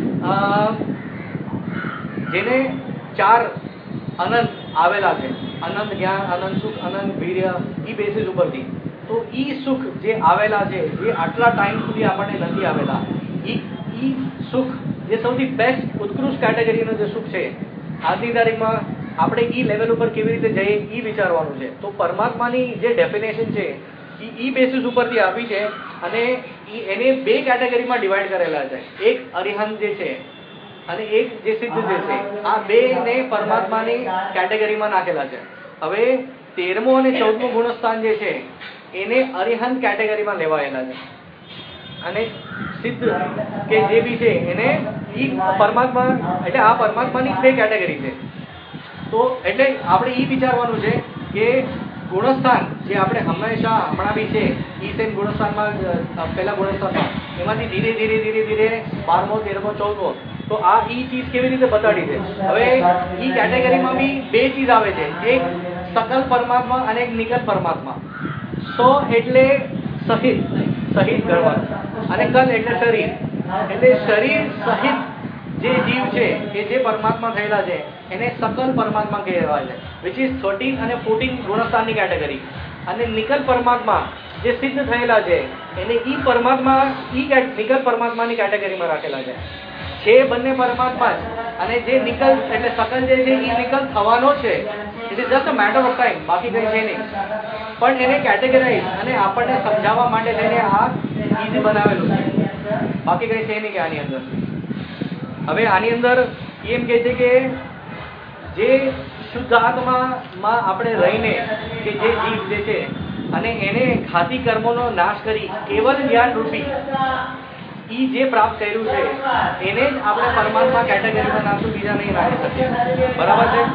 જેને ચાર અનંત આવેલા છે, અનંત જ્ઞાન, અનંત સુખ, અનંત વીર્ય, એ બેસિસ ઉપરથી. તો ઈ સુખ જે આવેલા છે જે આટલા ટાઈમ સુધી આપણને નથી આવેલા, ઈ ઈ સુખ જે સૌથી બેસ્ટ ઉત્કૃષ્ટ કેટેગરીનું જે સુખ છે આજની તારીખમાં આપણે ઈ લેવલ ઉપર કેવી રીતે જઈએ ઈ વિચારવાનું છે. તો પરમાત્માની જે ડેફિનેશન છે એ ઈ બેસિસ ઉપરથી આપી છે અને એને બે કેટેગરીમાં ડિવાઈડ કરેલા છે. એક અરિહંત જે છે અને એક જે સિદ્ધ જે છે, આ બે ને પરમાત્માની કેટેગરીમાં નાખેલા છે. હવે તેરમો અને ચૌદમો ગુણસ્થાન જે છે એને અરિહંત કેટેગરીમાં લેવાયેલા છે અને સિદ્ધ કે જે બી છે એને ઈ પરમાત્મા એટલે આ પરમાત્માની બે કેટેગરી છે. તો એટલે આપણે ઈ વિચારવાનું છે કે ગુણસ્થાન જે આપણે હંમેશા હમણાં બી છે ઈ સેમ ગુણસ્થાનમાં પહેલા ગુણસ્થાનમાં એમાંથી ધીરે ધીરે ધીરે ધીરે બારમો તેરમો ચૌદમો તો આ ઈ ચીજ કેવી રીતે બતાડી છે. હવે ઈ કેટેગરીમાં બી બે ચીજ આવે છે, એક સકલ પરમાત્મા અને એક નિકલ પરમાત્મા. સો એટલે સહિત સહિત ગણવાનું અને કલ એટલે શરીર. એટલે શરીર સહિત જે જીવ છે કે જે પરમાત્મા થયેલા છે એને સકલ પરમાત્મા કહેવાય છે, વિચ ઇઝ થર્ટીન અને ફોર્ટીન ગુણસ્થાનની કેટેગરી. અને નિકલ પરમાત્મા જે સિદ્ધ થયેલા છે એને ઈ પરમાત્મા ઈ નિકલ પરમાત્માની કેટેગરીમાં રાખેલા છે. છે બંને પરમાત્મા જ અને જે નિકલ એટલે સકલ જે છે એ નિકલ થવાનો છે. It is just a matter of time, બાકી કંઈ છે નહીં. પણ એને કેટેગરાઇઝ અને આપણને સમજાવવા માટે થઈને આ ઈઝી બનાવેલું છે, બાકી કંઈ છે નહીં કે આની અંદર. હવે આની અંદર એમ કહે છે કે જે શુદ્ધ આત્મામાં આપણે રહીને કે જે જીવ જે છે અને એને ઘાતી કર્મોનો નાશ કરી કેવલ જ્ઞાન રૂપી ઈ જે પ્રાપ્ત કર્યું છે એને જ આપણે પરમાત્મા કેટેગરીમાં નાખશું, બીજા નહીં નાખી શકીએ. બરાબર છે.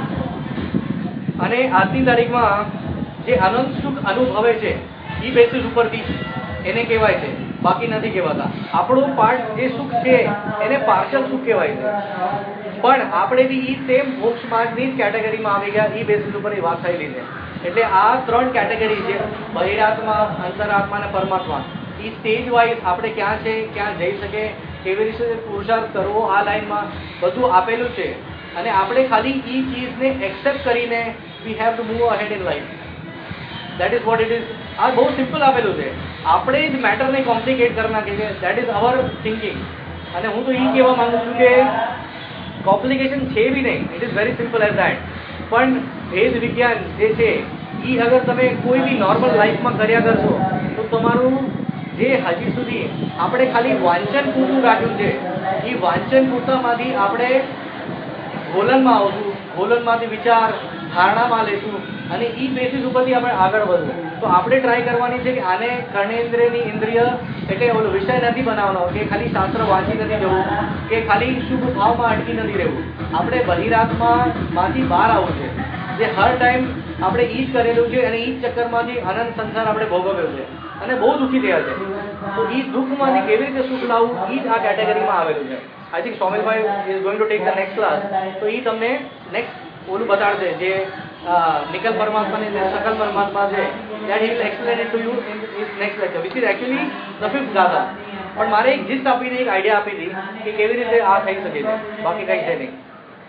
અને આજની તારીખમાં જે અનંત સુખ અનુભવે છે એ બેસિસ ઉપરથી એને કહેવાય છે, બાકી નથી કહેવાતા. આપણું પાર્ટ જે સુખ છે એને પાર્શલ સુખ કહેવાય છે. પણ આપણે બી ઈ સેમ મોક્ષ માર્ગની જ કેટેગરીમાં આવી ગયા, એ બેસિસ ઉપર વાત થયેલી છે. એટલે આ ત્રણ કેટેગરી છે બહિરાત્મા, અંતરાત્મા અને પરમાત્મા. એ સ્ટેજ વાઇઝ આપણે ક્યાં છે, ક્યાં જઈ શકે, કેવી રીતે પુરુષાર્થ કરવો આ લાઈનમાં બધું આપેલું છે. અને આપણે ખાલી એ ચીજને એક્સેપ્ટ કરીને we have to move ahead in life. That is what it is. આ બહુ સિમ્પલ આપેલું છે, આપણે જ મેટરને કોમ્પ્લિકેટ કરી નાખીએ છીએ. That is our thinking. અને હું તો એ કહેવા માંગુ છું કે કોમ્પ્લિકેશન છે બી નહીં, it is very simple as that. પણ ભેદ વિજ્ઞાન જે છે એ અગર તમે કોઈ બી નોર્મલ લાઈફમાં કર્યા કરશો તો તમારું જે હજી સુધી આપણે ખાલી વાંચન પૂરતું રાખ્યું છે એ વાંચન પૂરતામાંથી આપણે ગોલનમાં આવશું, ગોલનમાંથી વિચાર ધારણામાં લેશું અને એ બેસિસ ઉપરથી આપણે આગળ વધવું. તો આપણે ટ્રાય કરવાની છે કે આને કર્ણેન્દ્રિયની ઇન્દ્રિય એટલે ઓલો વિષય નથી બનાવવાનો કે ખાલી શાસ્ત્ર વાંચી નથી જવું કે ખાલી શુભ ભાવમાં અટકી નથી રહેવું. આપણે બહિરાત્મામાંથી બહાર આવવું છે, જે હર ટાઈમ આપણે ઈ જ કરેલું છે અને ઈ જ ચક્કરમાંથી અનંત સંસાર આપણે ભોગવ્યો છે અને બહુ દુઃખી થયા છે. તો એ દુઃખમાંથી કેવી રીતે સુખ લાવવું એ જ આ કેટેગરીમાં આવેલું છે. I think Somilbhai is going to take the next class. તો એ તમને નેક્સ્ટ ઓલું બતાડશે જે નિકલ પરમાત્મા ને સકલ પરમાત્મા છે. That he will explain it to you in his next lecture which is actually the fifth ગાથા. પણ મારે એક જીસ્ટ આપીને એક આઈડિયા આપી હતી કે કેવી રીતે આ થઈ શકે છે, બાકી કંઈ છે નહીં.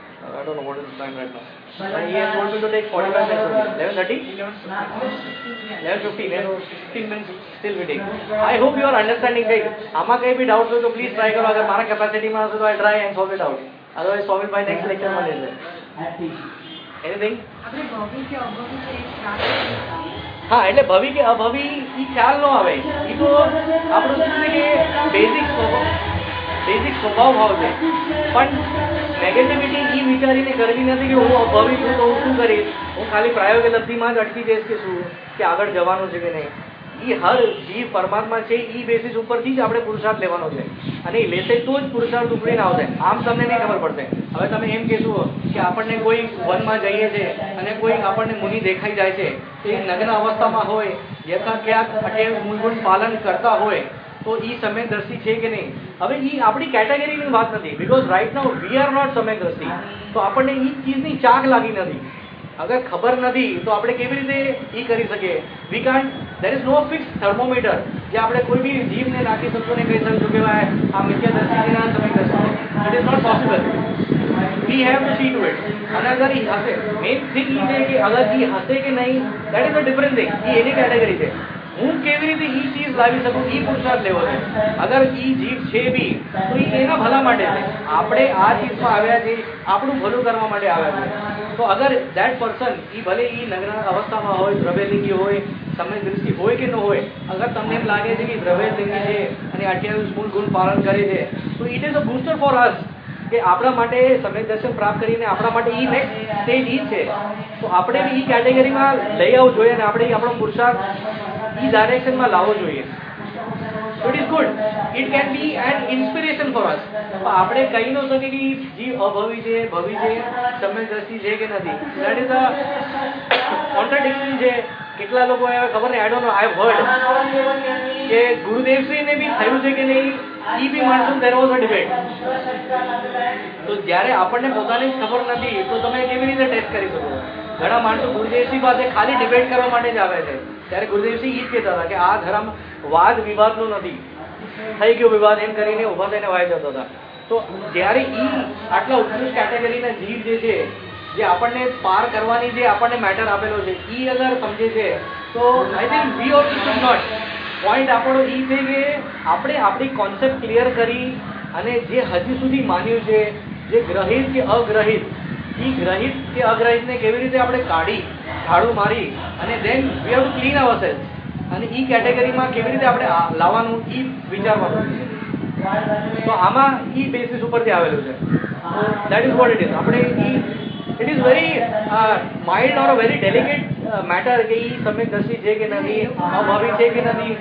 I don't know what is the time right now. And he has told me to take forty-five minutes. eleven thirty? eleven fifteen. fifteen minutes still waiting. I hope you are understanding. Guys, આમાં કઈ બી doubt હોય તો please try કરો. અગર મારા કેપેસિટીમાં હશે તો I try and solve it out. Otherwise solve it by next lecture માં લેશે. Anything? હા, એટલે ભવી કે અભવી એ ખ્યાલ ન આવે. એ તો આપણું શું છે કે બેઝિક બેઝિક સ્વભાવ ભાવ છે. પણ નેગેટિવિટી એ વિચારીને કરવી નથી કે હું અભવી છું તો હું શું કરીશ, હું ખાલી પ્રાયોગલબ્ધિમાં જ અટકી જઈશ કે શું, કે આગળ જવાનું છે કે નહીં. એ હર જીવ પરમાત્મા છે એ બેસિસ ઉપરથી જ આપણે પુરુષાર્થ લેવાનો છે. અને એ લેશે તો જ પુરુષાર્થ ઉપડીને આવશે. આમ તમને નહીં ખબર પડશે. હવે તમે એમ કહેશો કે આપણને કોઈ વનમાં જઈએ છે અને કોઈ આપણને મુનિ દેખાઈ જાય છે, એ નગ્ન અવસ્થામાં હોય, યથા ક્યાંક અઠ્યાવીસ મૂળગુણ પાલન કરતા હોય, તો એ સમયદ્રષ્ટિ છે કે નહીં. હવે એ આપણી કેટેગરીની વાત નથી. Because right now we are not સમયદ્રષ્ટિ. તો આપણને એ ચીજની ચાક લાગી નથી. અગર ખબર નથી તો આપણે કેવી રીતે એ કરી શકીએ? We can't, there is no fix thermometer જે આપણે કોઈ બી જીવને નાખી શકશું ને કહી શકશું કે ભાઈ આ મિથ્યા દ્રષ્ટિ ના સમયદ્રષ્ટિ. It is not possible. We have to see to it. અને અગર એ હશે, મેઇન થિંગ એ છે કે અગર એ હશે કે નહીં, that is a different thing. એ એની કેટેગરી છે. હું કેવી રીતે એ ચીજ લાવી શકું એ પુરુષાર્થ લેવો છે. અગર એ જીવ છે બી તો એ એના ભલા માટે છે. આપણે આ ચીજમાં આવ્યા છે આપણું ભલું કરવા માટે આવ્યા છે. તો અગર દેટ પર્સન એ ભલે એ નગ્ન અવસ્થામાં હોય, દ્રવ્યલિંગી હોય, સમય દૃષ્ટિ હોય કે ન હોય, અગર તમને એમ લાગે છે કે દ્રવ્યલિંગી છે અને અઠ્યાવીસ મૂળ ગુણ પાલન કરે છે, તો it is a booster for us કે આપણા માટે સમય દર્શન પ્રાપ્ત કરીને આપણા માટે એ નેક્સ્ટ સ્ટેજ એ છે. તો આપણે બી એ કેટેગરીમાં લઈ આવવું જોઈએ અને આપણે આપણો પુરુષાર્થ એ ડાયરેક્શનમાં લાવવો જોઈએ. So it is good. It can be an inspiration for us. આપણે કહી ન શકીએ કે જીવ અભવી છે, ભવી છે, સમયદ્રષ્ટિ છે કે નથી. That is a contradiction છે. કેટલા લોકો ખબર નહીં, I don't know, I have heard કે ગુરુદેવશ્રીને બી થયું છે કે નહીં, એ બી માણસો there was a debate. તો જ્યારે આપણને પોતાને જ ખબર નથી તો તમે કેવી રીતે ટેસ્ટ કરી શકો? ઘણા માણસો ગુરુદેવશ્રી પાસે ખાલી ડિબેટ કરવા માટે જ આવે છે. ત્યારે ગુરુદેવશ્રી એ જ કહેતા હતા કે આ ધર્મ વાદ વિવાદનો નથી. થઈ ગયો વિવાદ એમ કરીને ઉભા થઈને વાય જતા હતા. તો જ્યારે એ આટલા ઉત્કૃષ્ટ કેટેગરીના જીવ જે છે, જે આપણને પાર કરવાની જે આપણને મેટર આપેલો છે, એ અગર સમજે છે તો I think we also should not. Point આપણો એ છે કે આપણે આપણી કોન્સેપ્ટ ક્લિયર કરી અને જે હજી સુધી માન્યું છે, જે ગ્રહિત કે અગ્રહિત, એ ગ્રહિત કે અગ્રહિતને કેવી રીતે આપણે કાઢી ઝાડુ મારી અને then we have to clean ourselves. અને એ કેટેગરીમાં કેવી રીતે આપણે લાવવાનું એ વિચારવાનું. તો આમાં એ બેસિસ ઉપરથી આવેલું છે. That is what it is. આપણે એ it is very mild or a very delicate matter કે એ સમય દ્રષ્ટિ છે કે નથી, અભાવી છે કે નથી.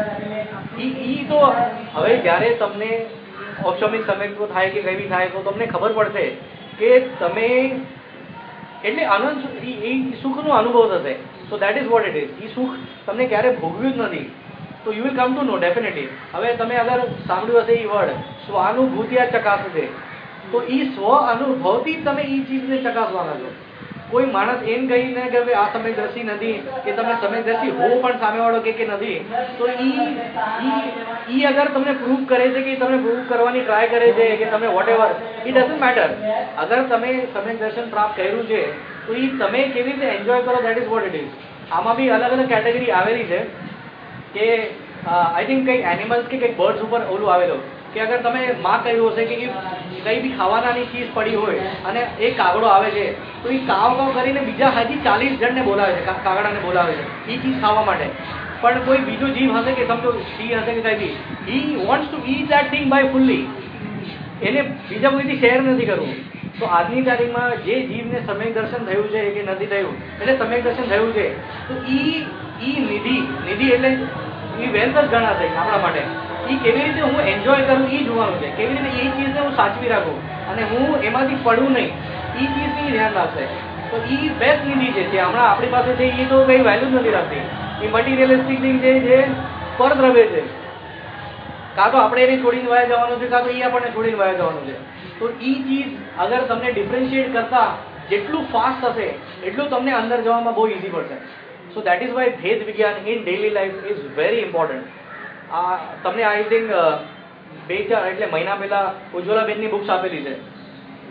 એ તો હવે જ્યારે તમને ઔક્ષમિક સમયત્વ થાય કે કઈ બી થાય તો તમને ખબર પડશે કે તમે એટલે આનંદ એ સુખનો અનુભવ થશે. So that is what it is. એ સુખ તમને ક્યારે ભોગવ્યું જ નથી તો you will come to know definitely. હવે તમે અગર સાંભળ્યું હશે એ વર્ડ સ્વાનુભૂતિયા ચકાસશે, તો એ સ્વ અનુભવથી તમે એ ચીજને ચકાસવાના છો. કોઈ માણસ એમ કહીને કે આ સમયદ્રષ્ટિ નથી કે તમે સમયદ્રષ્ટિ હો પણ સામેવાળો કે નથી, તો ઈ ઈ અગર તમને પ્રૂવ કરે છે કે તમને પ્રૂવ કરવાની ટ્રાય કરે છે કે તમે whatever, it doesn't matter. અગર તમે સમયદર્શન પ્રાપ્ત કર્યું છે તો એ તમે કેવી રીતે એન્જોય કરો, that is what it is. આમાં બી અલગ અલગ કેટેગરી આવેલી છે કે આઈ થિંક કંઈક એનિમલ્સ કે કંઈક બર્ડ્સ ઉપર ઓલું આવેલું કે અગર તમે માં કહ્યું હશે કે કંઈ બી ખાવાનાની ચીજ પડી હોય અને એક કાગડો આવે છે તો એ કાવ કાવ કરીને બીજા હજી ચાલીસ જણને બોલાવે છે, કાગડાને બોલાવે છે એ ચીજ ખાવા માટે. પણ કોઈ બીજો જીવ હશે કે સમજો સી હશે કે કંઈ બી, he wants to eat that thing by fully. એને બીજા કોઈથી શેર નથી કરવું. તો આજની તારીખમાં જે જીવને સમય દર્શન થયું છે કે નથી થયું, એટલે સમય દર્શન થયું છે તો ઈ ઈ નિધિ નિધિ એટલે એ વેલ્થ જ ગણાશે આપણા માટે. એ કેવી રીતે હું એન્જોય કરું એ જોવાનું છે, કેવી રીતે એ ચીજને હું સાચવી રાખું અને હું એમાંથી પડું નહીં, એ ચીજની ધ્યાન રાખશે. તો એ બેસ્ટ નિધિ છે જે હમણાં આપણી પાસે છે. એ તો કંઈ વેલ્યુ જ નથી રાખતી. એ મટીરિયલિસ્ટિક થિંગ છે જે પરદ્રવ્ય છે. કાં તો આપણે એને છોડીને વાયા જવાનું છે, કાં તો એ આપણને છોડીને વાયા જવાનું છે. તો એ ચીજ અગર તમને ડિફરન્શિએટ કરતા જેટલું ફાસ્ટ હશે એટલું તમને અંદર જવામાં બહુ ઇઝી પડશે. સો દેટ ઇઝ વાય ભેદ વિજ્ઞાન in daily life is very important. આ તમને આઈ થિંક બે ચાર એટલે મહિના પહેલા ઉજ્જવલાબેનની બુક્સ આપેલી છે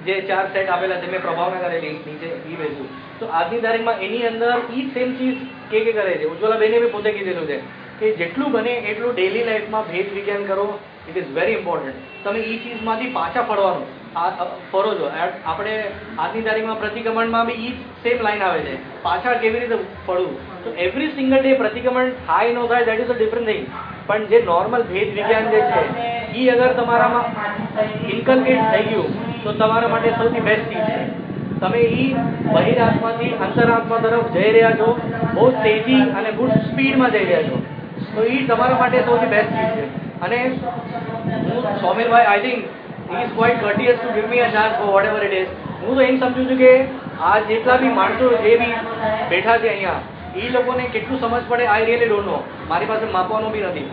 જે ચાર સેટ આપેલા છે મેં પ્રભાવના કરેલી નીચે એ બેસું તો આજની તારીખમાં એની અંદર એ સેમ ચીજ કે કે કરે છે. ઉજ્જવલાબેને બી પોતે કીધેલું છે કે જેટલું બને એટલું ડેલી લાઈફમાં ભેદ વિજ્ઞાન કરો. It is very important. તમે એ ચીજમાંથી પાછા ફરવાનું ફરો છો. આપણે આજની તારીખમાં પ્રતિક્રમણમાં બી એ જ સેમ લાઈન આવે છે, પાછા કેવી રીતે ફરવું. તો એવરી સિંગલ ડે પ્રતિક્રમણ થાય ન થાય that is a different thing. પણ જે નોર્મલ ભેદ વિજ્ઞાન જે છે એ અગર તમારામાં ઇન્કલ્કેટ થઈ ગયું તો તમારા માટે સૌથી બેસ્ટ ચીજ છે. તમે એ બહિરાત્માથી અંતરાત્મા તરફ જઈ રહ્યા છો, બહુ તેજી અને બહુ સ્પીડમાં જઈ રહ્યા છો, તો એ તમારા માટે સૌથી બેસ્ટ ચીજ છે. અને હું Somirbhai I think he is quite courteous to give me a chance for whatever it is. હું તો એમ સમજુ છું કે આ જેટલા બી માણસો જે બી બેઠા છે અહીંયા એ લોકોને કેટલું સમજ પડે આઈ રિયલી ડોન્ટ નો. મારી પાસે માપવાનું બી નથી.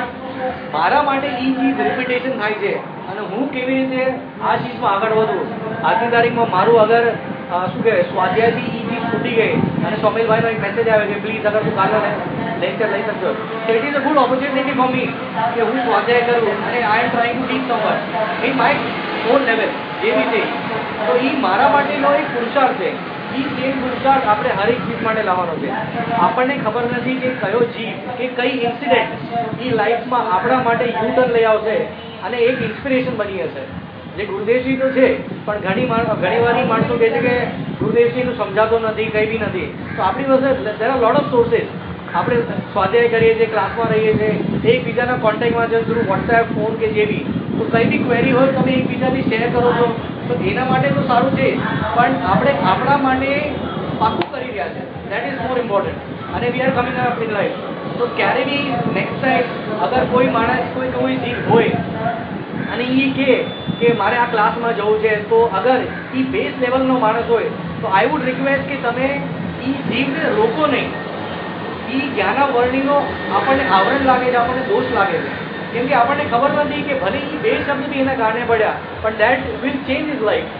બટ મારા માટે એ ચીજ રિપીટેશન થાય છે અને હું કેવી રીતે આ ચીજમાં આગળ વધું. આજની તારીખમાં મારું અગર શું કહેવાય સ્વાધ્યાયથી એ ચીજ છૂટી ગઈ અને સોમીરભાઈનો એક મેસેજ આવે કે પ્લીઝ અગર તું કાલે લેક્ચર લઈ શકશો તો it is a good opportunity for me કે હું સ્વાધ્યાય કરું અને I am trying to teach someone in my own level જે બી છે. તો એ મારા માટેનો એક પુરુષાર્થ છે. એ સેમ પુરુષાર્થ આપણે હરેક ચીજ માટે લાવવાનો છે. આપણને ખબર નથી કે કયો જીવ કે કઈ ઇન્સિડન્ટ એ લાઈફમાં આપણા માટે યુ ટર્ન લઈ આવશે અને એક ઇન્સ્પિરેશન બની હશે. જે ગુરુદેવજી તો છે પણ ઘણી ઘણી વાર માણસો કહે છે કે ગુરુદેવજીનું સમજાતો નથી, કંઈ બી નથી. તો આપણી પાસે દેર આર લોટ ઓફ સોર્सेस. આપણે સ્વાધ્યાય કરીએ છીએ, ક્લાસમાં રહીએ છીએ, એકબીજાના કોન્ટેક્ટમાં છે થ્રુ વોટ્સએપ, ફોન કે જે બી. તો કંઈ બી ક્વેરી હોય તમે એકબીજાથી શેર કરો છો તો એના માટે તો સારું છે. પણ આપણે આપણા માટે પાકું કરી રહ્યા છે, દેટ ઇઝ મોર ઇમ્પોર્ટન્ટ. અને we are coming up in life. તો ક્યારે બી નેક્સ્ટ ટાઈમ અગર કોઈ માણસ કોઈ કોઈ જીવ હોય અને એ કહે કે મારે આ ક્લાસમાં જવું છે, તો અગર એ બેઝ લેવલનો માણસ હોય તો આઈ વુડ રિક્વેસ્ટ કે તમે એ જીવને રોકો નહીં. એ જ્ઞાનાવરણીનો આપણને આવરણ લાગે છે, આપણને દોષ લાગે છે. કેમ કે આપણને ખબર નથી કે ભલે એ બે શબ્દ બી એના કારણે પડ્યા પણ that will change is life.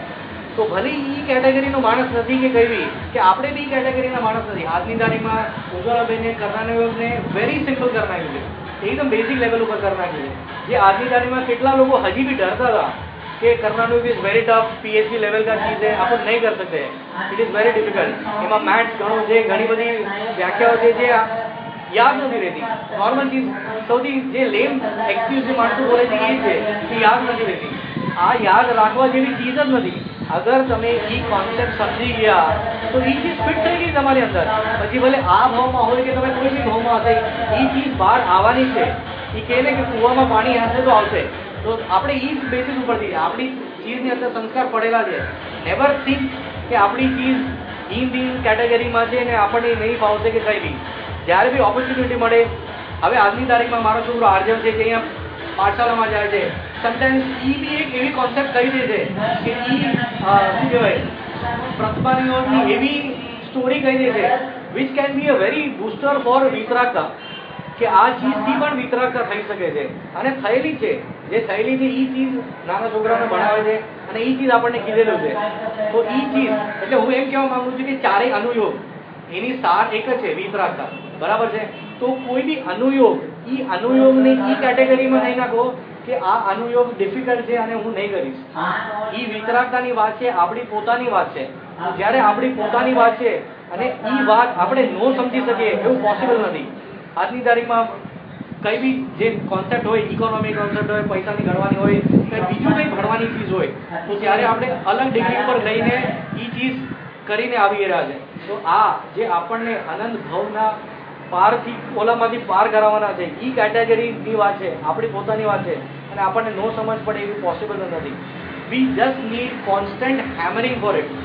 તો ભલે એ કેટેગરીનો માણસ નથી કે કઈ બી કે આપણે બી કેટેગરીના માણસ નથી. આજની તારીખમાં ઉજ્જવલાબેને કર્ણાનયોગને વેરી સિમ્પલ કરી નાખ્યું છે, એકદમ બેઝિક લેવલ ઉપર કરી નાખ્યું છે. જે આજની તારીખમાં કેટલા લોકો હજી બી ડરતા હતા कि Karnataka is very tough, PhD level का चीज है, अपन नहीं कर सकते, इट इज वेरी डिफिकल्ट. એમાં મેથ્સ ઘણો છે, ઘણી બધી વ્યાખ્યાઓ છે જે યાદ નથી રહેતી. નોર્મલ ચીજ સૌથી જે લેમ એક્સક્યુઝ જે માણસો બોલે છે એ છે કે યાદ નથી રહેતી. આ યાદ રાખવા જેવી ચીજ જ નથી. અગર તમે એ કોન્સેપ્ટ સમજી ગયા તો એ ચીજ ફિટ થઈ ગઈ તમારી અંદર. પછી ભલે આ ભાવમાં હોય કે તમે કોઈ બી ભાવમાં હશે, એ ચીજ બહાર આવવાની છે. એ કહે ને કે કૂવામાં પાણી હશે તો આવશે. તો આપણે એ જ બેસિસ ઉપરથી આપણી ચીજની અંદર સંસ્કાર પડેલા છે. નેવર થિંક કે આપણી ચીજ હિમ બીમ કેટેગરીમાં છે ને આપણને નહીં ફાવશે કે કંઈ બી. જ્યારે બી ઓપોર્ચ્યુનિટી મળે, હવે આજની તારીખમાં મારો છોકરો આર્જવ છે જે અહીંયા પાઠશાળામાં જાય છે, સમટાઈમ્સ એ બી એક એવી કોન્સેપ્ટ કહી દે છે કે એ શું કહેવાય પ્રતિભાની એવી સ્ટોરી કહી દે છે which can be a very booster for વિતરાગતા, કે આ ચીજથી પણ વિતરાગતા થઈ શકે છે અને થયેલી છે. જે થયેલી છે એ ચીજ નાના છોકરાને ભણાવે છે અને એ ચીજ આપણને કીધેલું છે. તો એ ચીજ એટલે હું એમ કહેવા માંગુ છું કે ચારેય અનુયોગ એની સાર એક જ છે, વિતરાગતા. બરાબર છે? તો કોઈ બી અનુયોગ એ અનુયોગને એ કેટેગરીમાં નહીં નાખો કે આ અનુયોગ ડિફિકલ્ટ છે અને હું નહીં કરીશ. એ વિતરાગતાની વાત છે, આપણી પોતાની વાત છે. જ્યારે આપણી પોતાની વાત છે અને એ વાત આપણે નો સમજી શકીએ એવું પોસિબલ નથી. આજની તારીખમાં કઈ બી જે કોન્સેપ્ટ હોય, ઇકોનોમિક કોન્સેપ્ટ હોય, પૈસાની ગણવાની હોય, કે બીજું કંઈ ભણવાની ચીજ હોય, તો ત્યારે આપણે અલગ ડિગ્રી પર લઈને એ ચીજ કરીને આવી રહ્યા છે. તો આ જે આપણને આનંદ ભાવના પારથી ઓલામાંથી પાર કરાવવાના છે, એ કેટેગરીની વાત છે, આપણી પોતાની વાત છે અને આપણને નો સમજ પડે એવી પોસિબલ નથી. We just need constant hammering for it.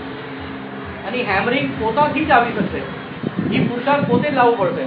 અને હેમરિંગ પોતાથી જ આવી શકશે. એ પુરુષાર્થ પોતે જ લાવવું પડશે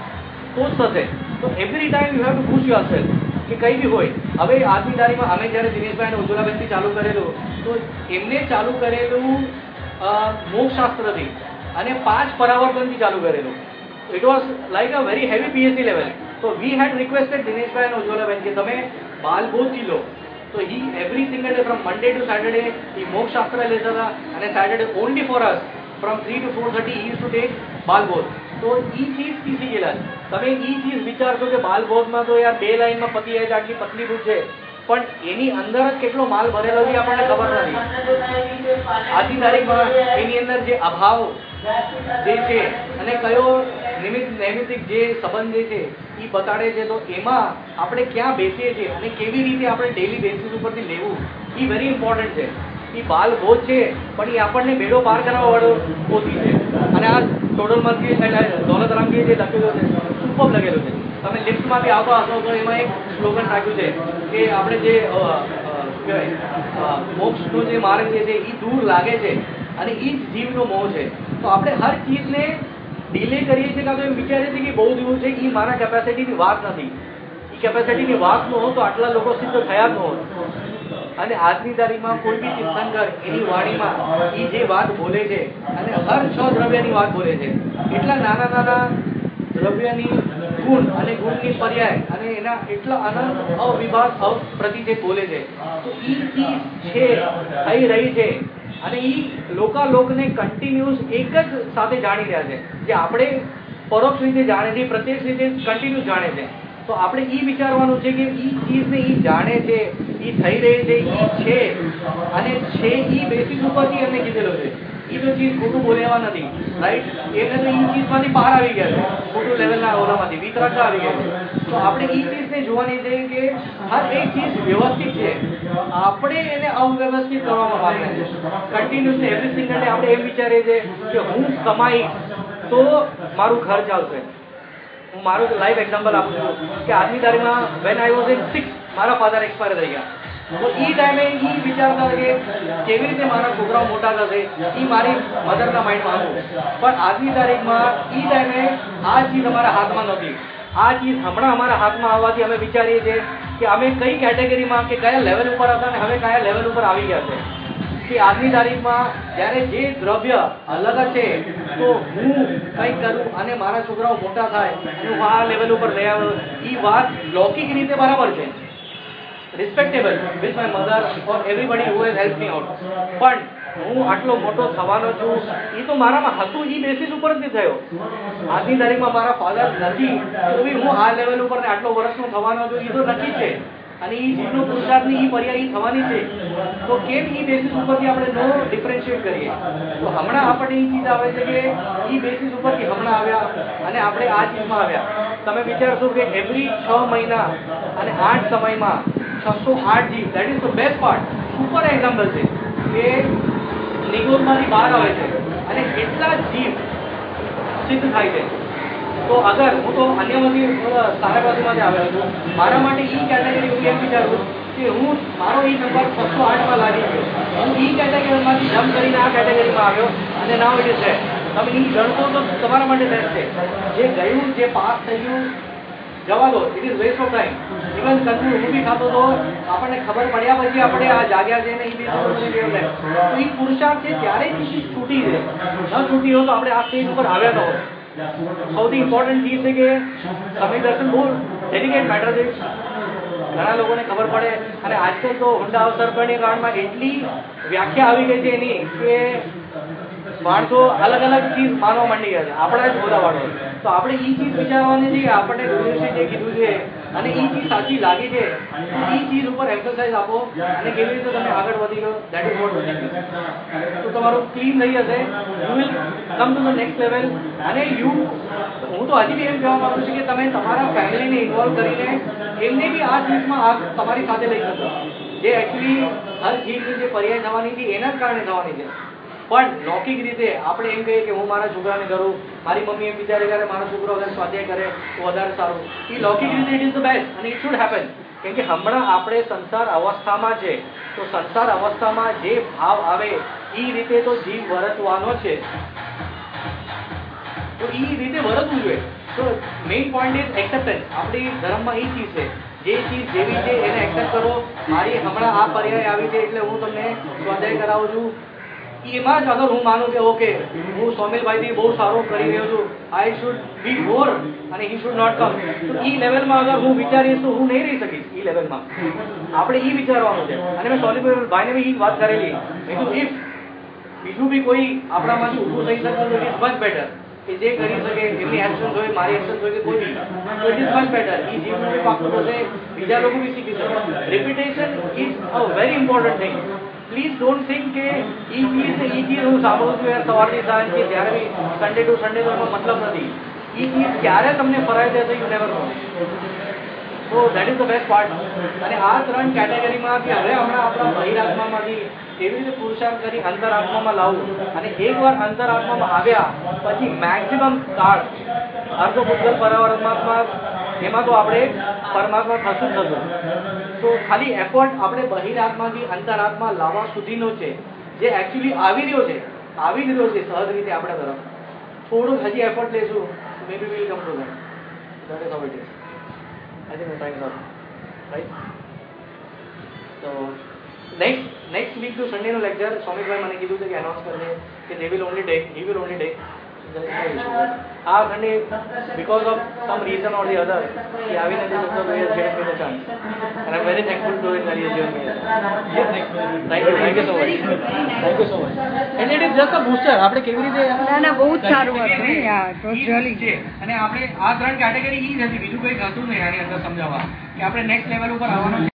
તો જ થશે. તો every time you have to push yourself કે કંઈ બી હોય. હવે આજની તારીખમાં અમે જ્યારે દિનેશભાઈ અને ઉજ્જવલાબેનથી ચાલુ કરેલું, તો એમને ચાલુ કરેલું મોક્ષશાસ્ત્રથી અને પાંચ પરાવર્તનથી ચાલુ કરેલું. It was like a very heavy PhD level. તો વી હેડ રિક્વેસ્ટેડ દિનેશભાઈ અને ઉજ્જવલાબેન કે તમે બાલબોધથી લો. તો he every single day from Monday to Saturday he મોક્ષશાસ્ત્ર લેતા હતા અને Saturday only for us from three to four thirty he to take બાલબોધ. તો એ ચીજ શીખી ગયેલા. તમે એ ચીજ વિચારશો કે બાલબોધમાં તો યાર બે લાઈનમાં પતી જાય છે, આટલી પતલી બુક છે. પણ એની અંદર જ કેટલો માલ ભરેલો છે આપણને ખબર નથી. આજની તારીખમાં એની અંદર જે અભાવ જે છે અને કયો નિમિત્ત નૈમિત્તિક જે સંબંધ જે છે એ બતાડે છે. તો એમાં આપણે ક્યાં બેસીએ છીએ અને કેવી રીતે આપણે ડેલી બેસિસ ઉપરથી લેવું એ વેરી ઇમ્પોર્ટન્ટ છે. એ બાલ બોજ છે પણ એ આપણને બેડો પાર કરવા વાળો પોતી છે. અને આ ટોટલ માંથી દોલત રામજી જે લખેલો છે સુપર લખેલું છે. તમે લિફ્ટમાંથી આવતા હશો તો એમાં એક સ્લોગન રાખ્યું છે કે આપણે જે મોક્ષનો જે માર્ગ જે છે એ દૂર લાગે છે અને એ જ જીવનો મોહ છે. તો આપણે હર ચીજને ડિલે કરીએ છીએ કાં તો એમ વિચારીએ છીએ કે બહુ દૂર છે. એ મારા કેપેસિટીની વાત નથી. એ કેપેસિટીની વાત ન હોત તો આટલા લોકો સિદ્ધ થયા જ ન હોત. અને આજની તારીખમાં કોઈ બી તીર્થંકર એની વાણીમાં એ જે વાત બોલે છે અને હર છ દ્રવ્યની વાત બોલે છે. એટલા નાના નાના દ્રવ્યની ગુણ અને ગુણની પર્યાય અને એના એટલા અનંત અવિભાગ અપ્રતિ જે બોલે છે. તો એ ચીજ છે થઈ રહી છે અને એ લોકાલોકને કન્ટિન્યુઅસ એક જ સાથે જાણી રહ્યા છે. જે આપણે પરોક્ષ રીતે જાણે છે, પ્રત્યક્ષ રીતે કન્ટિન્યુઅસ જાણે છે. તો આપણે એ વિચારવાનું છે કે એ ચીજને એ જાણે છે, એ થઈ રહી છે, એ છે અને છે એ બેસિસ ઉપરથી એમને કીધેલો છે. એ તો ચીજ ખોટું બોલ્યા નથી, રાઈટ? એમને તો એ ચીજમાંથી બહાર આવી ગયા છે, ખોટું લેવલના ઓલામાંથી વિતરાગતા આવી ગયા છે. તો આપણે એ ચીજને જોવાની છે કે હર એક ચીજ વ્યવસ્થિત છે, આપણે એને અવ્યવસ્થિત કરવામાં માંગીએ છીએ. કન્ટિન્યુઅસલી એવરી સિંગલ ડે આપણે એમ વિચારીએ છીએ કે હું કમાઈશ તો મારું ઘર ચાલશે. હું મારું લાઈવ એક્ઝામ્પલ આપું છું કે આજની તારીખમાં when I was in six મારા ફાધર એક્સપાયર થઈ ગયા. તો એ ટાઈમે એ વિચારતા કે કેવી રીતે મારા છોકરાઓ મોટા થશે એ મારી મધરના માઇન્ડમાં હતું. પણ આજની તારીખમાં એ ટાઈમે આ ચીજ અમારા હાથમાં નથી. આ ચીજ હમણાં અમારા હાથમાં આવવાથી અમે વિચારીએ છીએ કે અમે કઈ કેટેગરીમાં કે કયા લેવલ ઉપર હતા અને હવે કયા લેવલ ઉપર આવી ગયા છે. કે આજની તારીખમાં જ્યારે જે દ્રવ્ય અલગ છે તો હું કંઈક કરું અને મારા છોકરાઓ મોટા થાય અને હું આ લેવલ ઉપર લઈ આવ્યો, એ વાત લૌકિક રીતે બરાબર છે, respectable with my mother or everybody who has help me out. પણ હું આટલો મોટો થવાનો છું એ તો મારામાં હતું, એ બેસિસ ઉપર જ નહીં થયો. આજની તારીખમાં મારા ફાધર નથી તો બી હું આ લેવલ ઉપર ને આટલો વર્ષનો થવાનો છું એ તો નક્કી છે. અને એ ચીજનો પુરુષાર્થની એ પર્યાય થવાની છે. તો કેમ એ બેસિસ ઉપરથી આપણે નો ડિફરન્શિએટ કરીએ? તો હમણાં આપણને એ ચીજ આવે છે કે એ બેસિસ ઉપરથી હમણાં આવ્યા અને આપણે આ ચીજમાં આવ્યા. તમે વિચારશો કે એવરી છ મહિના અને આઠ સમયમાં છસો આઠ જીવ, that is the best part, super example છે કે નિગોરમાંથી બહાર આવે છે અને એટલા જીવ સિદ્ધ થાય છે. તો અગર હું તો અન્યમાંથી સારાબાદીમાંથી આવેલો છું, મારા માટે ઈ કેટેગરી હું એમ વિચારું કે હું મારો ઈ નંબર છસો આઠમાં લાગી ગયો, હું ઈ કેટેગરીમાંથી જમ્પ કરીને આ કેટેગરીમાં આવ્યો અને નાવ ઇટ ઇઝ ધેટ. તમે ઈ ગણશો તો તમારા માટે બેસ્ટ છે. જે ગયું, જે પાસ થઈ ગયું જવા દો, it is waste of time. Even કંદુ હું બી ખાતો તો આપણને ખબર પડ્યા પછી આપણે આ જાગ્યા છે ને એ બી તો એ પુરુષાર્થ છે ત્યારે જ છૂટી છે. ન છૂટી હોય તો આપણે આ સ્ટેજ ઉપર આવ્યા ન હોય. સૌથી ઇમ્પોર્ટન્ટ ચીજ છે કે સમય દર્શન બહુ ડેલિકેટ મેટર છે. ઘણા લોકોને ખબર પડે અને આજકાલ તો ઊંડા અવસરપણની કારણમાં એટલી વ્યાખ્યા આવી ગઈ છે એની કે માણસો અલગ અલગ ચીજ માનવા માંડી ગયા છે, આપણા જ બોલાવાળો. તો આપણે એ ચીજ વિચારવાની છે કે આપણને ગુરુશ્રી જે કીધું છે અને એ ચીજ સાચી લાગી છે, એ ચીજ ઉપર એમ્ફસાઇઝ આપો અને કેવી રીતે તમે આગળ વધી લો. દેટ ઇઝ વોટ વિલ તો તમારું ક્લીન થઈ જશે. You will come to the next level. અને યુ હું તો હજી બી એમ કહેવા માંગુ છું કે તમે તમારા ફેમિલીને ઇન્વોલ્વ કરીને એમને બી આ ચીજમાં આ તમારી સાથે લઈ શકો, જે એકચ્યુઅલી હર જીવની જે પર્યાય થવાની હતી એના જ કારણે થવાની છે. પણ લૌકિક રીતે આપણે એમ કહીએ કે હું મારા છોકરાને કરું, મારી મમ્મી એમ વિચારે કરે મારો છોકરો અગર સ્વાધ્યાય કરે તો વધારે સારું. એ લૌકિક રીતે ઇટ ઇઝ ધ બેસ્ટ અને ઇટ શુડ હેપન. કેમ કે હમણાં આપણે સંસાર અવસ્થામાં છે, તો સંસાર અવસ્થામાં જે ભાવ આવે એ રીતે તો જીવ વર્તવાનો છે, તો એ રીતે વર્તવું જોઈએ. તો મેઇન પોઈન્ટ ઇઝ એક્સેપ્ટન્સ. આપણી ધર્મમાં એ ચીજ છે, જે ચીજ જેવી છે એને એક્સેપ્ટ કરો. મારી હમણાં આ પર્યાય આવી છે એટલે હું તમને સ્વાધ્યાય કરાવું છું. એમાં જ અગર હું માનું કે ઓકે હું સોમિલભાઈથી બહુ સારું કરી રહ્યો છું, આઈ શુડ બી મોર અને હી શુડ નોટ કમ, તો એ લેવલમાં અગર હું વિચારીશ તો હું નહીં રહી શકીશ. એ લેવલમાં આપણે એ વિચારવાનું છે. અને મેં સોમિલભાઈને બી એ વાત કરેલી, મેં કીધું ઇફ બીજું બી કોઈ આપણામાંથી ઊભું થઈ શકે તો ઇઝ મચ બેટર. કે જે કરી શકે, એમની એક્શન હોય, મારી એક્શન હોય કે કોઈ બી, તો ઇટ ઇઝ મચ બેટર. એ જીવન બી પાકું થશે, બીજા લોકો બી શીખી શકે. Repetition is a very important thing. Please don't think કે એ ચીઝ એ ચીજ હું સાંભળું છું યાર સવારથી સાંજ કે જ્યારે બી સન્ડે ટુ સન્ડે તો એનો મતલબ નથી. એ ચીજ ક્યારે તમને ફરાય જશે you never know. So that is the best part. અને આ ત્રણ કેટેગરીમાંથી હવે હમણાં આપણા બહિરાત્મામાંથી એવી રીતે પુરુષાર્થ કરી અંતરાત્મામાં લાવવું, અને એકવાર અંતરાત્મામાં આવ્યા પછી મેક્સિમમ કાળ અર્ધ ભૂતગલ પરમાત્મા એમાં તો આપણે પરમાત્મા થશું થશું. તો ખાલી એફર્ટ આપણે બહિરાત્માથી અંતરાત્મા લાવવા સુધીનો છે, જે એકચ્યુઅલી આવી રહ્યો છે આવી જ રહ્યો છે સહજ રીતે આપણા તરફ. થોડુંક હજી એફર્ટ લેશું, maybe will come to that. That is how it is. I think the time is up, right? So next next week to Sunday no lecture, Swamibhai મને કીધું છે કે એનાઉન્સ કરજે કે they will only take, he will only take. આ Sunday because of some reason or the other he આવી નથી શકતો, so he has given me the chance and I'm very thankful to him that he has given me. Thank you, thank you so much. Thank you so much. And it is just a booster. આપણે કેવી રીતે ના ના બહુ જ સારું હતું. યા it was really છે. અને આપણે આ ત્રણ કેટેગરી ઈ જ હતી, બીજું કંઈ હતું નહીં આની અંદર સમજાવવા કે આપણે નેક્સ્ટ લેવલ ઉપર આવવાનું છે.